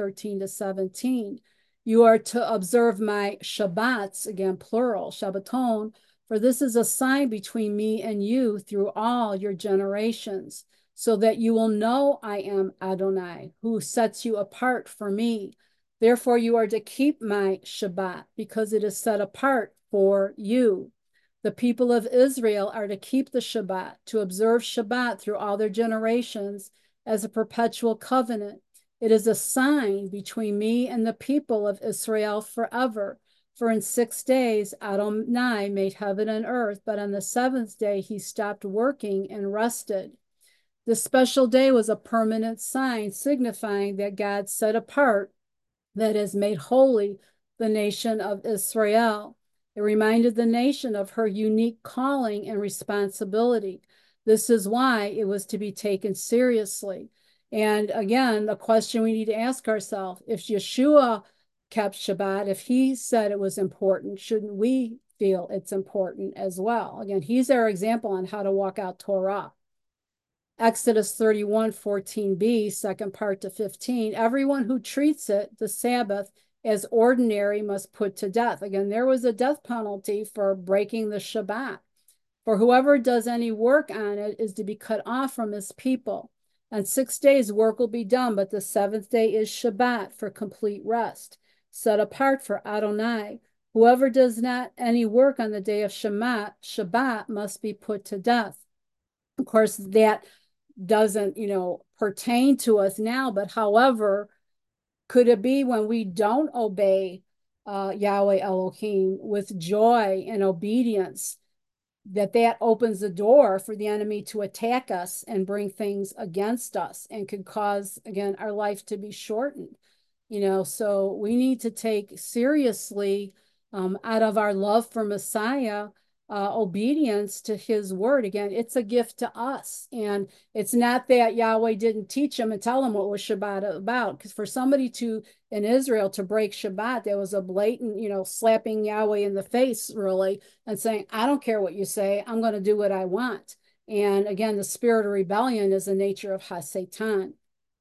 13-17. You are to observe my Shabbats, again, plural, Shabbaton, for this is a sign between me and you through all your generations, so that you will know I am Adonai, who sets you apart for me. Therefore, you are to keep my Shabbat, because it is set apart for you. The people of Israel are to keep the Shabbat, to observe Shabbat through all their generations as a perpetual covenant. It is a sign between me and the people of Israel forever. For in 6 days Adonai made heaven and earth, but on the 7th day he stopped working and rested. This special day was a permanent sign signifying that God set apart, that is, made holy, the nation of Israel. It reminded the nation of her unique calling and responsibility. This is why it was to be taken seriously. And again, the question we need to ask ourselves, if Yeshua kept Shabbat, if he said it was important, shouldn't we feel it's important as well? Again, he's our example on how to walk out Torah. Exodus 31, 14b, second part to 15, everyone who treats it, the Sabbath, as ordinary must put to death. Again, there was a death penalty for breaking the Shabbat. For whoever does any work on it is to be cut off from his people. On 6 days work will be done, but the seventh day is Shabbat for complete rest, set apart for Adonai. Whoever does not any work on the day of Shabbat must be put to death. Of course, that doesn't, pertain to us now, but however, could it be when we don't obey Yahweh Elohim with joy and obedience, that opens the door for the enemy to attack us and bring things against us and could cause, again, our life to be shortened? So we need to take seriously, out of our love for Messiah, obedience to his word. Again, it's a gift to us. And it's not that Yahweh didn't teach him and tell him what was Shabbat about. Because for somebody in Israel to break Shabbat, there was a blatant, slapping Yahweh in the face, really, and saying, I don't care what you say, I'm going to do what I want. And again, the spirit of rebellion is the nature of HaSatan.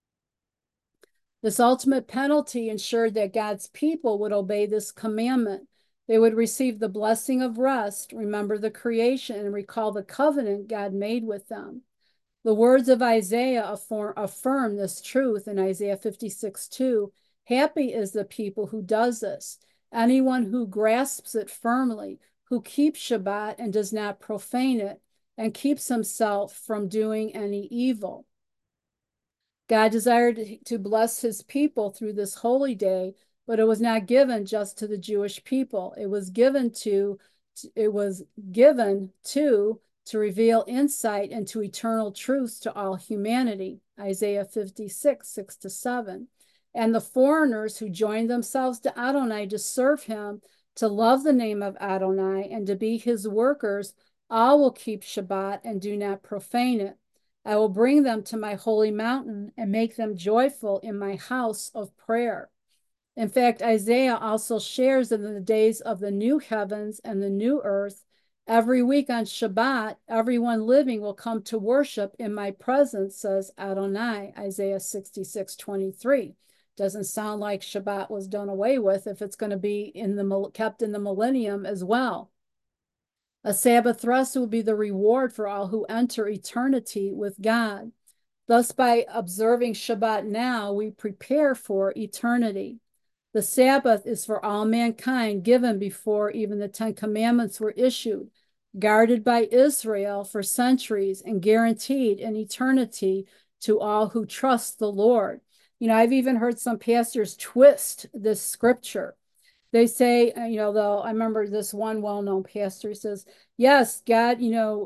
This ultimate penalty ensured that God's people would obey this commandment. They would receive the blessing of rest, remember the creation, and recall the covenant God made with them. The words of Isaiah affirm this truth in Isaiah 56:2. Happy is the people who does this, anyone who grasps it firmly, who keeps Shabbat and does not profane it, and keeps himself from doing any evil. God desired to bless his people through this holy day, but it was not given just to the Jewish people. It was given to reveal insight into eternal truths to all humanity. Isaiah 56, 6-7. And the foreigners who joined themselves to Adonai to serve him, to love the name of Adonai, and to be his workers, all will keep Shabbat and do not profane it. I will bring them to my holy mountain and make them joyful in my house of prayer. In fact, Isaiah also shares in the days of the new heavens and the new earth, every week on Shabbat, everyone living will come to worship in my presence, says Adonai, Isaiah 66:23. Doesn't sound like Shabbat was done away with if it's going to be kept in the millennium as well. A Sabbath rest will be the reward for all who enter eternity with God. Thus, by observing Shabbat now, we prepare for eternity. The Sabbath is for all mankind, given before even the Ten Commandments were issued, guarded by Israel for centuries, and guaranteed in eternity to all who trust the Lord. I've even heard some pastors twist this scripture. They say, I remember this one well-known pastor says, yes, God,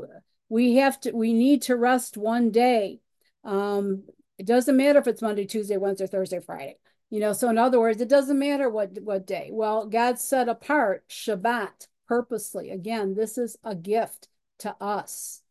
we need to rest one day. It doesn't matter if it's Monday, Tuesday, Wednesday, Thursday, Friday. So in other words, it doesn't matter what day. Well, God set apart Shabbat purposely. Again, this is a gift to us.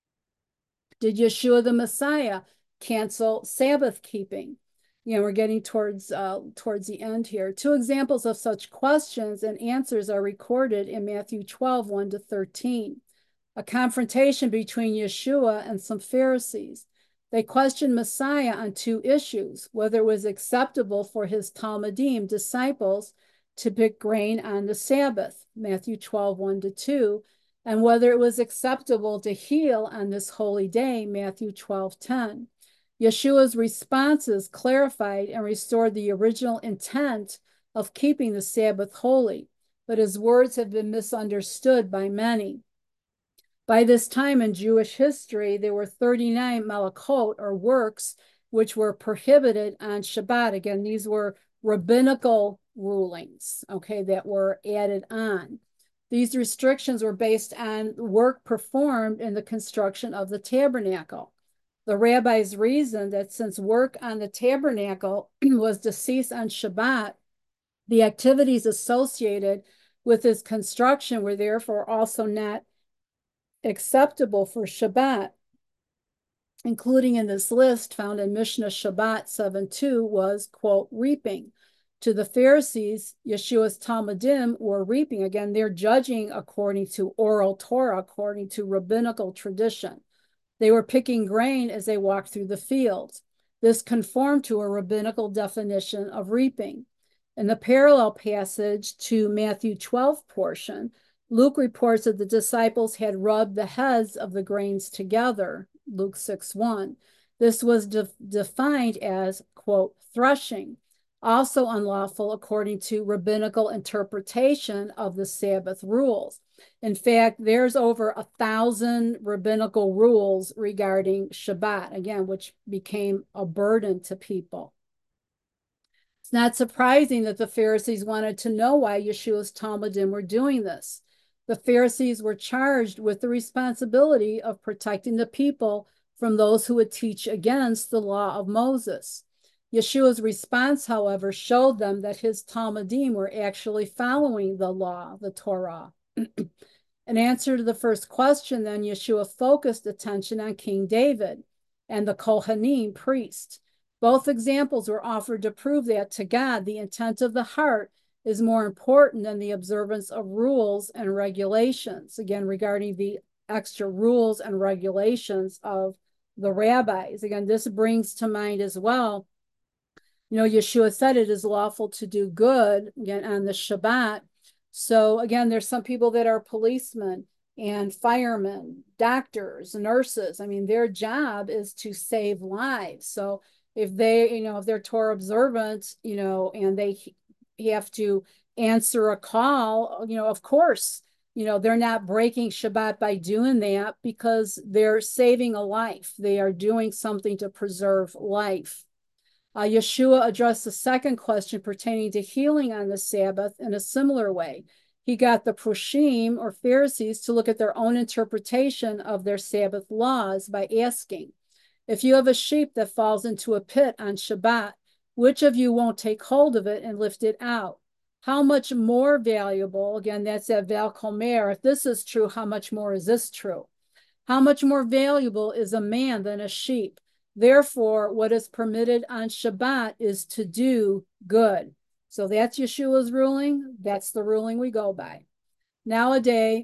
Did Yeshua the Messiah cancel Sabbath keeping? We're getting towards the end here. Two examples of such questions and answers are recorded in Matthew 12, 1-13. A confrontation between Yeshua and some Pharisees. They questioned Messiah on two issues: whether it was acceptable for his Talmudim disciples to pick grain on the Sabbath, Matthew 12, 1-2, and whether it was acceptable to heal on this holy day, Matthew 12:10. Yeshua's responses clarified and restored the original intent of keeping the Sabbath holy, but his words have been misunderstood by many. By this time in Jewish history, there were 39 malachot, or works, which were prohibited on Shabbat. Again, these were rabbinical rulings, okay, that were added on. These restrictions were based on work performed in the construction of the tabernacle. The rabbis reasoned that since work on the tabernacle was to cease on Shabbat, the activities associated with its construction were therefore also not acceptable for Shabbat. including in this list found in Mishnah Shabbat 7:2 was, quote, reaping. To the Pharisees, Yeshua's Talmudim were reaping. Again, they're judging according to oral Torah, according to rabbinical tradition. They were picking grain as they walked through the fields. This conformed to a rabbinical definition of reaping. In the parallel passage to Matthew 12 portion, Luke reports that the disciples had rubbed the heads of the grains together, Luke 6:1. This was defined as, quote, threshing, also unlawful according to rabbinical interpretation of the Sabbath rules. In fact, there's over 1,000 rabbinical rules regarding Shabbat, again, which became a burden to people. It's not surprising that the Pharisees wanted to know why Yeshua's Talmudim were doing this. The Pharisees were charged with the responsibility of protecting the people from those who would teach against the law of Moses. Yeshua's response, however, showed them that his Talmudim were actually following the law, the Torah. In answer to the first question, then, Yeshua focused attention on King David and the Kohanim priest. Both examples were offered to prove that to God, the intent of the heart is more important than the observance of rules and regulations. Again, regarding the extra rules and regulations of the rabbis. Again, this brings to mind as well, Yeshua said it is lawful to do good, again, on the Shabbat. So again, there's some people that are policemen and firemen, doctors, nurses. I mean, their job is to save lives. So if if they're Torah observant, and they have to answer a call, of course, they're not breaking Shabbat by doing that because they're saving a life. They are doing something to preserve life. Yeshua addressed the second question pertaining to healing on the Sabbath in a similar way. He got the Proshim, or Pharisees, to look at their own interpretation of their Sabbath laws by asking, if you have a sheep that falls into a pit on Shabbat, which of you won't take hold of it and lift it out? How much more valuable, again, that's that Val Comer, if this is true, how much more is this true? How much more valuable is a man than a sheep? Therefore, what is permitted on Shabbat is to do good. So that's Yeshua's ruling. That's the ruling we go by. Nowadays,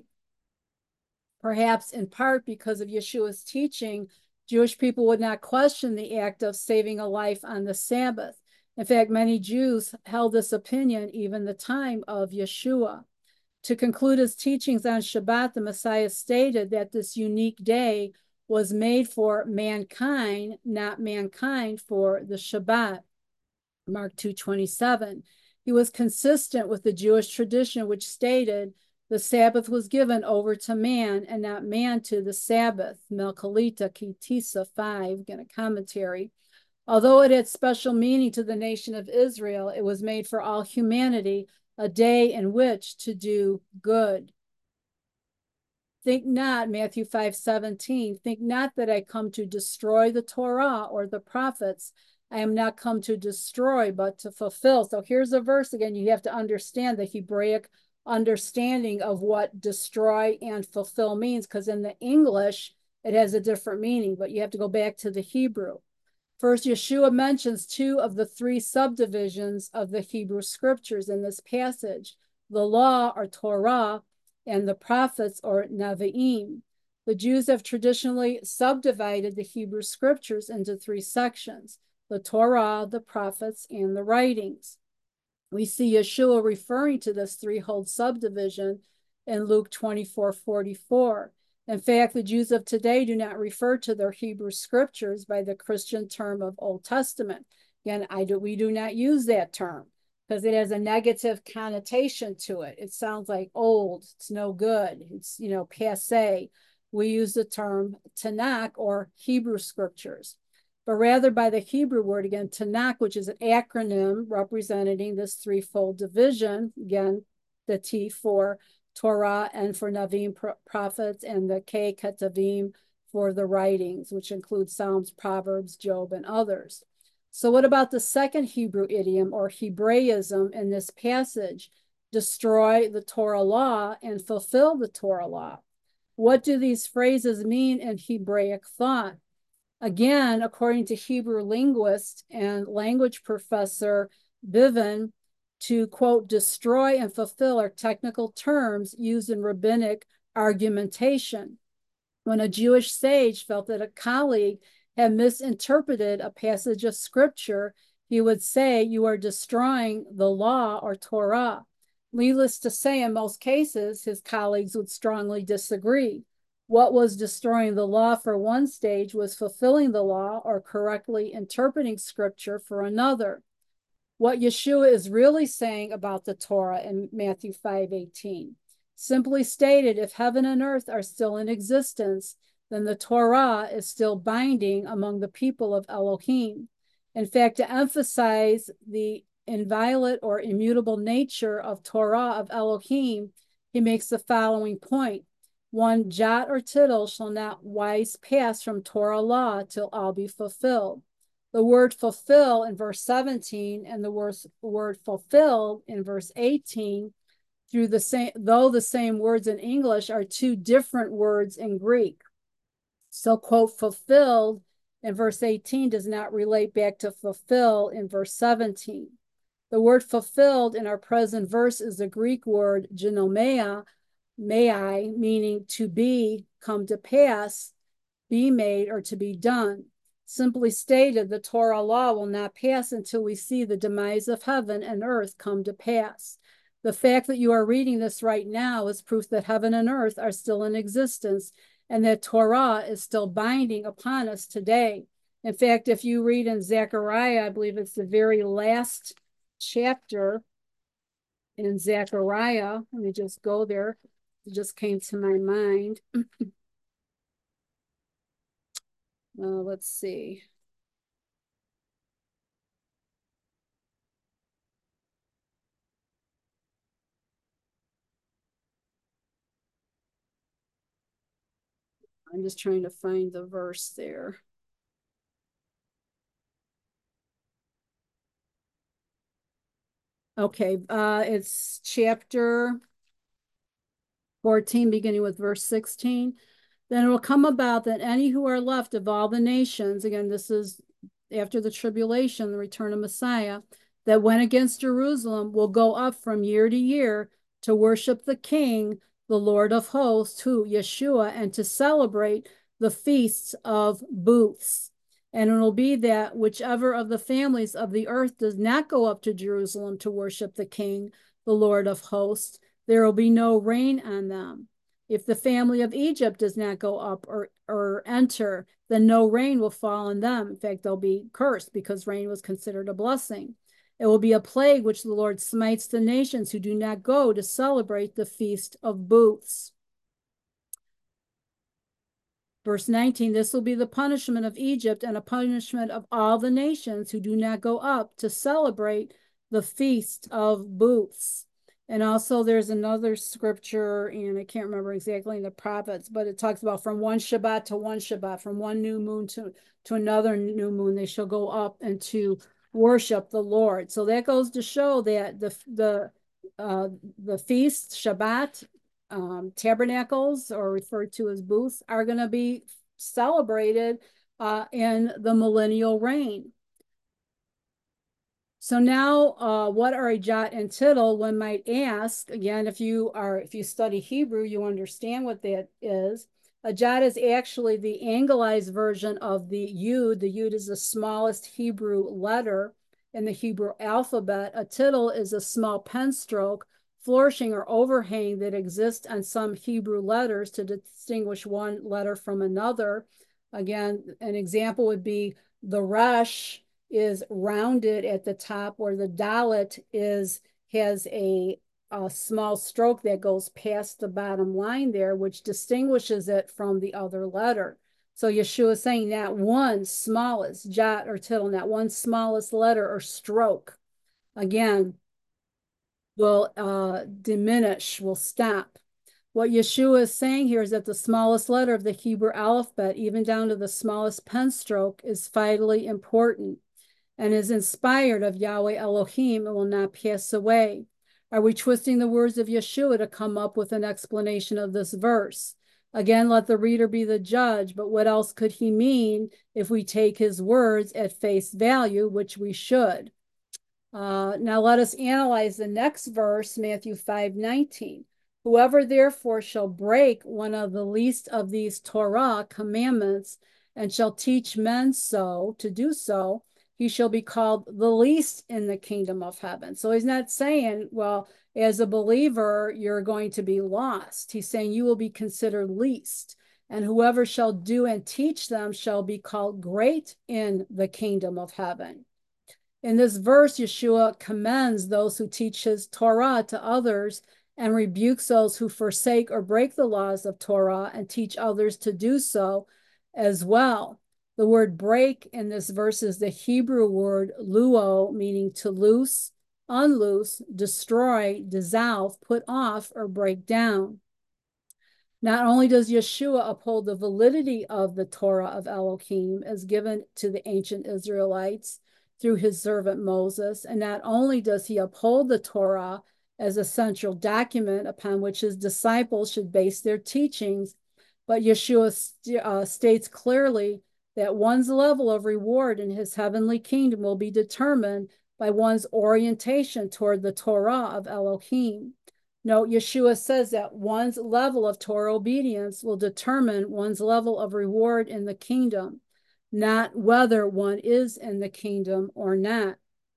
perhaps in part because of Yeshua's teaching, Jewish people would not question the act of saving a life on the Sabbath. In fact, many Jews held this opinion even the time of Yeshua. To conclude his teachings on Shabbat, the Messiah stated that this unique day was made for mankind, not mankind for the Shabbat. Mark 2:27. He was consistent with the Jewish tradition, which stated the Sabbath was given over to man and not man to the Sabbath. Melchalita Kitisa 5, again a commentary. Although it had special meaning to the nation of Israel, it was made for all humanity, a day in which to do good. Think not, Matthew 5:17, think not that I come to destroy the Torah or the prophets. I am not come to destroy, but to fulfill. So here's a verse again. You have to understand the Hebraic understanding of what destroy and fulfill means, because in the English, it has a different meaning, but you have to go back to the Hebrew. First, Yeshua mentions two of the three subdivisions of the Hebrew scriptures in this passage, the law or Torah and the prophets or Nevi'im. The Jews have traditionally subdivided the Hebrew scriptures into three sections, the Torah, the prophets, and the writings. We see Yeshua referring to this threefold subdivision in Luke 24:44. In fact, the Jews of today do not refer to their Hebrew scriptures by the Christian term of Old Testament. Again, we do not use that term because it has a negative connotation to it. It sounds like old, it's no good, it's, passé. We use the term Tanakh or Hebrew scriptures, but rather by the Hebrew word, again, Tanakh, which is an acronym representing this threefold division. Again, the T for Torah and for Nevi'im prophets, and the K Ketuvim for the writings, which include Psalms, Proverbs, Job, and others. So what about the second Hebrew idiom or Hebraism in this passage? Destroy the Torah law and fulfill the Torah law. What do these phrases mean in Hebraic thought? Again, according to Hebrew linguist and language professor Biven, to quote, destroy and fulfill are technical terms used in rabbinic argumentation. When a Jewish sage felt that a colleague had misinterpreted a passage of scripture, he would say, you are destroying the law or Torah. Needless to say, in most cases, his colleagues would strongly disagree. What was destroying the law for one stage was fulfilling the law or correctly interpreting scripture for another. What Yeshua is really saying about the Torah in Matthew 5:18. Simply stated, if heaven and earth are still in existence, then the Torah is still binding among the people of Elohim. In fact, to emphasize the inviolate or immutable nature of Torah of Elohim, he makes the following point. One jot or tittle shall not wise pass from Torah law till all be fulfilled. The word fulfill in verse 17 and the word fulfilled in verse 18, though the same words in English, are two different words in Greek. So, quote, fulfilled in verse 18 does not relate back to fulfill in verse 17. The word fulfilled in our present verse is the Greek word genomea, meaning to be, come to pass, be made, or to be done. Simply stated, the Torah law will not pass until we see the demise of heaven and earth come to pass. The fact that you are reading this right now is proof that heaven and earth are still in existence and that Torah is still binding upon us today. In fact, if you read in Zechariah, I believe it's the very last chapter in Zechariah. Let me just go there. It just came to my mind. Let's see. I'm just trying to find the verse there. Okay, it's chapter 14, beginning with verse 16. Then it will come about that any who are left of all the nations, again, this is after the tribulation, the return of Messiah, that went against Jerusalem will go up from year to year to worship the King, the Lord of hosts, who, Yeshua, and to celebrate the feasts of booths. And it will be that whichever of the families of the earth does not go up to Jerusalem to worship the King, the Lord of hosts, there will be no rain on them. If the family of Egypt does not go up or enter, then no rain will fall on them. In fact, they'll be cursed because rain was considered a blessing. It will be a plague which the Lord smites the nations who do not go to celebrate the Feast of Booths. Verse 19, this will be the punishment of Egypt and a punishment of all the nations who do not go up to celebrate the Feast of Booths. And also there's another scripture, and I can't remember exactly in the prophets, but it talks about from one Shabbat to one Shabbat, from one new moon to another new moon, they shall go up and to worship the Lord. So that goes to show that the feast, Shabbat, tabernacles, or referred to as booths, are going to be celebrated in the millennial reign. So now, what are a jot and tittle? One might ask. Again, if you study Hebrew, you understand what that is. A jot is actually the anglicized version of the yud. The yud is the smallest Hebrew letter in the Hebrew alphabet. A tittle is a small pen stroke, flourishing or overhang that exists on some Hebrew letters to distinguish one letter from another. Again, an example would be the resh is rounded at the top, where the dalet has a small stroke that goes past the bottom line there, which distinguishes it from the other letter. So Yeshua is saying that one smallest jot or tittle, that one smallest letter or stroke, again, will diminish, will stop. What Yeshua is saying here is that the smallest letter of the Hebrew alphabet, even down to the smallest pen stroke, is vitally important and is inspired of Yahweh Elohim and will not pass away. Are we twisting the words of Yeshua to come up with an explanation of this verse? Again, let the reader be the judge, but what else could he mean if we take his words at face value, which we should? Now let us analyze the next verse, Matthew 5:19. Whoever therefore shall break one of the least of these Torah commandments and shall teach men so to do so, he shall be called the least in the kingdom of heaven. So he's not saying, well, as a believer, you're going to be lost. He's saying you will be considered least. And whoever shall do and teach them shall be called great in the kingdom of heaven. In this verse, Yeshua commends those who teach his Torah to others and rebukes those who forsake or break the laws of Torah and teach others to do so as well. The word break in this verse is the Hebrew word luo, meaning to loose, unloose, destroy, dissolve, put off, or break down. Not only does Yeshua uphold the validity of the Torah of Elohim as given to the ancient Israelites through his servant Moses, and not only does he uphold the Torah as a central document upon which his disciples should base their teachings, but Yeshua states clearly that one's level of reward in his heavenly kingdom will be determined by one's orientation toward the Torah of Elohim. Note, Yeshua says that one's level of Torah obedience will determine one's level of reward in the kingdom, not whether one is in the kingdom or not.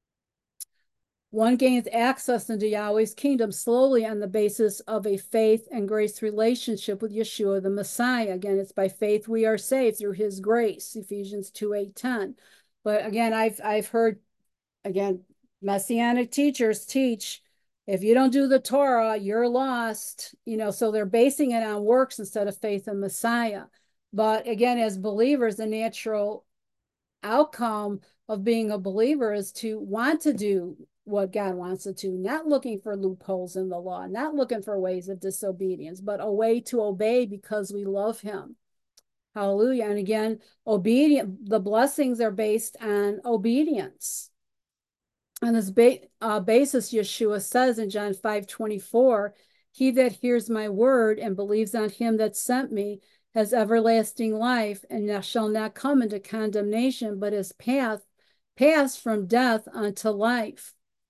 One gains access into Yahweh's kingdom slowly on the basis of a faith and grace relationship with Yeshua the Messiah. Again, it's by faith we are saved through his grace, Ephesians 2:8-10. But again, I've heard, again, Messianic teachers teach, if you don't do the Torah, you're lost. So they're basing it on works instead of faith in Messiah. But again, as believers, the natural outcome of being a believer is to want to do what God wants us to, not looking for loopholes in the law, not looking for ways of disobedience, but a way to obey because we love him. Hallelujah. And again, the blessings are based on obedience. On this basis, Yeshua says in John 5:24, he that hears my word and believes on him that sent me has everlasting life and shall not come into condemnation, but is passed from death unto life.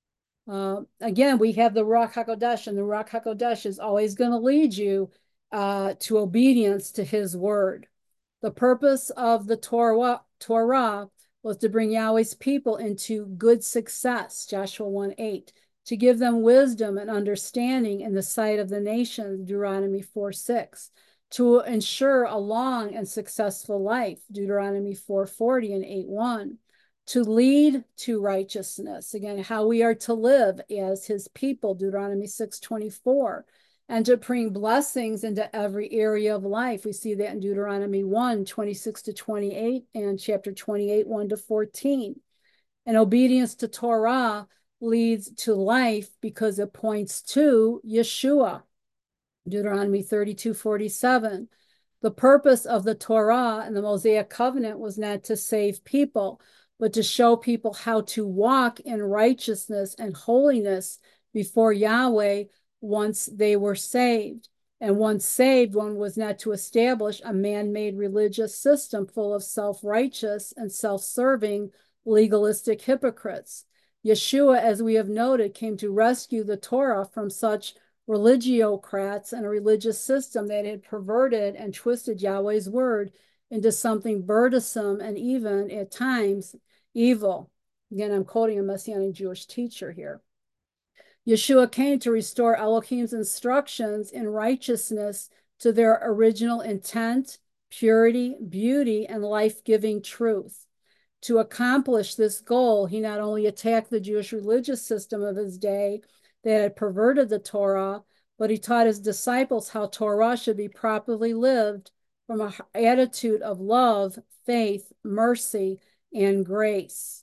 Again, we have the Ruach HaKodesh, and the Ruach HaKodesh is always going to lead you to obedience to his word. The purpose of the Torah was to bring Yahweh's people into good success, Joshua 1:8, to give them wisdom and understanding in the sight of the nations, Deuteronomy 4:6, to ensure a long and successful life, Deuteronomy 4:40 and 8:1, to lead to righteousness, again, how we are to live as his people, Deuteronomy 6:24, and to bring blessings into every area of life. We see that in Deuteronomy 1:26-28 and chapter 28, 1-14. And obedience to Torah leads to life because it points to Yeshua, Deuteronomy 32:47. The purpose of the Torah and the Mosaic covenant was not to save people, but to show people how to walk in righteousness and holiness before Yahweh once they were saved. And once saved, one was not to establish a man-made religious system full of self-righteous and self-serving legalistic hypocrites. Yeshua, as we have noted, came to rescue the Torah from such religiocrats and a religious system that had perverted and twisted Yahweh's word into something burdensome and even, at times, evil. Again, I'm quoting a Messianic Jewish teacher here. Yeshua came to restore Elohim's instructions in righteousness to their original intent, purity, beauty, and life-giving truth. To accomplish this goal, he not only attacked the Jewish religious system of his day that had perverted the Torah, but he taught his disciples how Torah should be properly lived from an attitude of love, faith, mercy, and grace.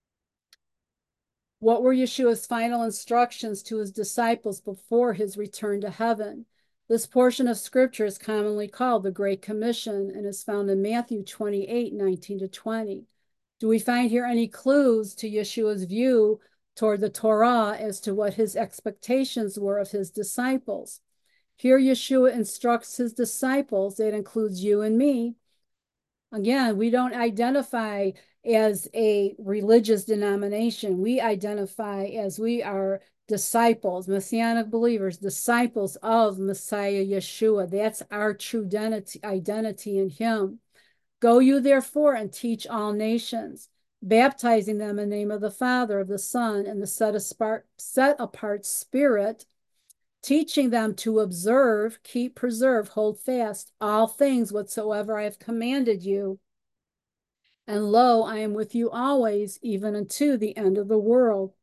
What were Yeshua's final instructions to his disciples before his return to heaven? This portion of scripture is commonly called the Great Commission and is found in Matthew 28:19-20. Do we find here any clues to Yeshua's view toward the Torah as to what his expectations were of his disciples? Here, Yeshua instructs his disciples, that includes you and me. Again, we don't identify as a religious denomination. We identify as we are disciples, Messianic believers, disciples of Messiah Yeshua. That's our true identity in him. Go you therefore and teach all nations, baptizing them in the name of the Father, of the Son, and the set apart Spirit, teaching them to observe, keep, preserve, hold fast all things whatsoever I have commanded you. And lo, I am with you always, even unto the end of the world.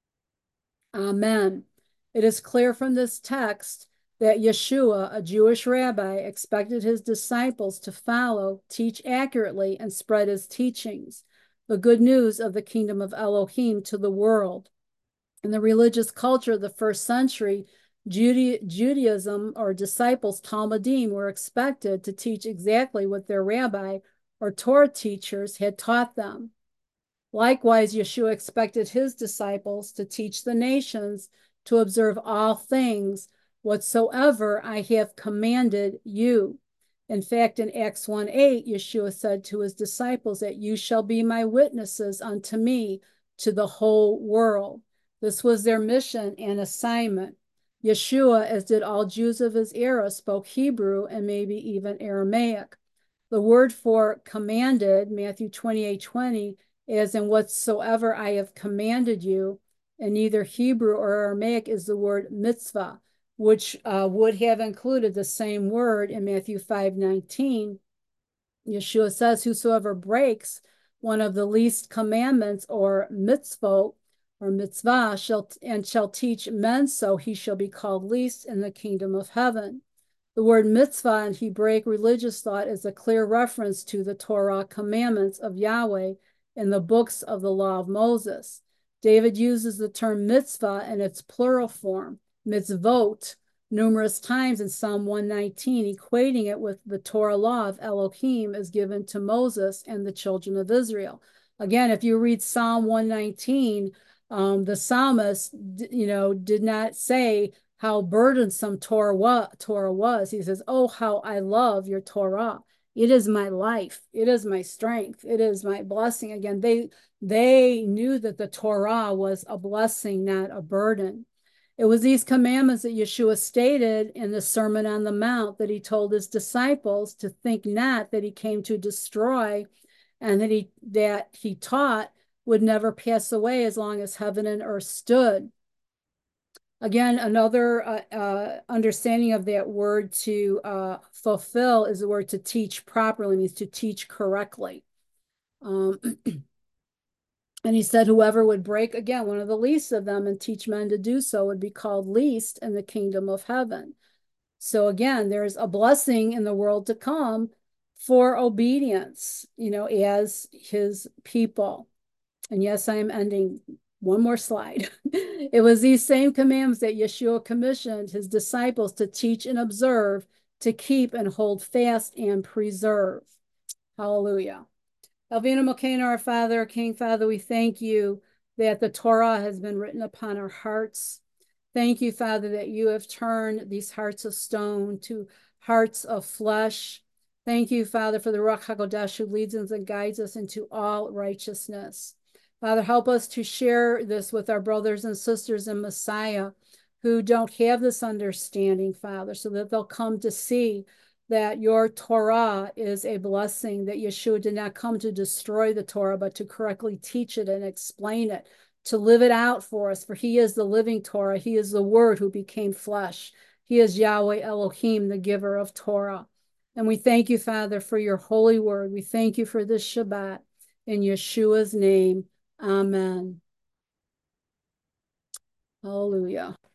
Amen. It is clear from this text that Yeshua, a Jewish rabbi, expected his disciples to follow, teach accurately, and spread his teachings, the good news of the kingdom of Elohim, to the world. In the religious culture of the first century, Judaism, or disciples, Talmudim, were expected to teach exactly what their rabbi or Torah teachers had taught them. Likewise, Yeshua expected his disciples to teach the nations to observe all things whatsoever I have commanded you. In fact, in Acts 1:8, Yeshua said to his disciples that you shall be my witnesses unto me to the whole world. This was their mission and assignment. Yeshua, as did all Jews of his era, spoke Hebrew and maybe even Aramaic. The word for commanded, Matthew 28:20, as in whatsoever I have commanded you, in either Hebrew or Aramaic is the word mitzvah, which would have included the same word in Matthew 5:19. Yeshua says, whosoever breaks one of the least commandments, or mitzvot, or mitzvah, shall teach men so, he shall be called least in the kingdom of heaven. The word mitzvah in Hebraic religious thought is a clear reference to the Torah commandments of Yahweh in the books of the law of Moses. David uses the term mitzvah in its plural form, mitzvot, numerous times in Psalm 119, equating it with the Torah law of Elohim as given to Moses and the children of Israel. Again, if you read Psalm 119, the psalmist, did not say how burdensome Torah was. He says, oh, how I love your Torah. It is my life. It is my strength. It is my blessing. Again, they knew that the Torah was a blessing, not a burden. It was these commandments that Yeshua stated in the Sermon on the Mount, that he told his disciples to think not that he came to destroy, and that he taught would never pass away as long as heaven and earth stood. Again, another understanding of that word to fulfill is the word to teach properly, means to teach correctly. And he said, whoever would break, again, one of the least of them and teach men to do so would be called least in the kingdom of heaven. So again, there's a blessing in the world to come for obedience, as his people. And yes, I am ending. One more slide. It was these same commandments that Yeshua commissioned his disciples to teach and observe, to keep and hold fast and preserve. Hallelujah. Elvina Mokaina, our Father, King Father, we thank you that the Torah has been written upon our hearts. Thank you, Father, that you have turned these hearts of stone to hearts of flesh. Thank you, Father, for the Ruach HaKodesh who leads us and guides us into all righteousness. Father, help us to share this with our brothers and sisters in Messiah who don't have this understanding, Father, so that they'll come to see that your Torah is a blessing, that Yeshua did not come to destroy the Torah, but to correctly teach it and explain it, to live it out for us, for he is the living Torah. He is the word who became flesh. He is Yahweh Elohim, the giver of Torah. And we thank you, Father, for your holy word. We thank you for this Shabbat. In Yeshua's name, amen. Hallelujah.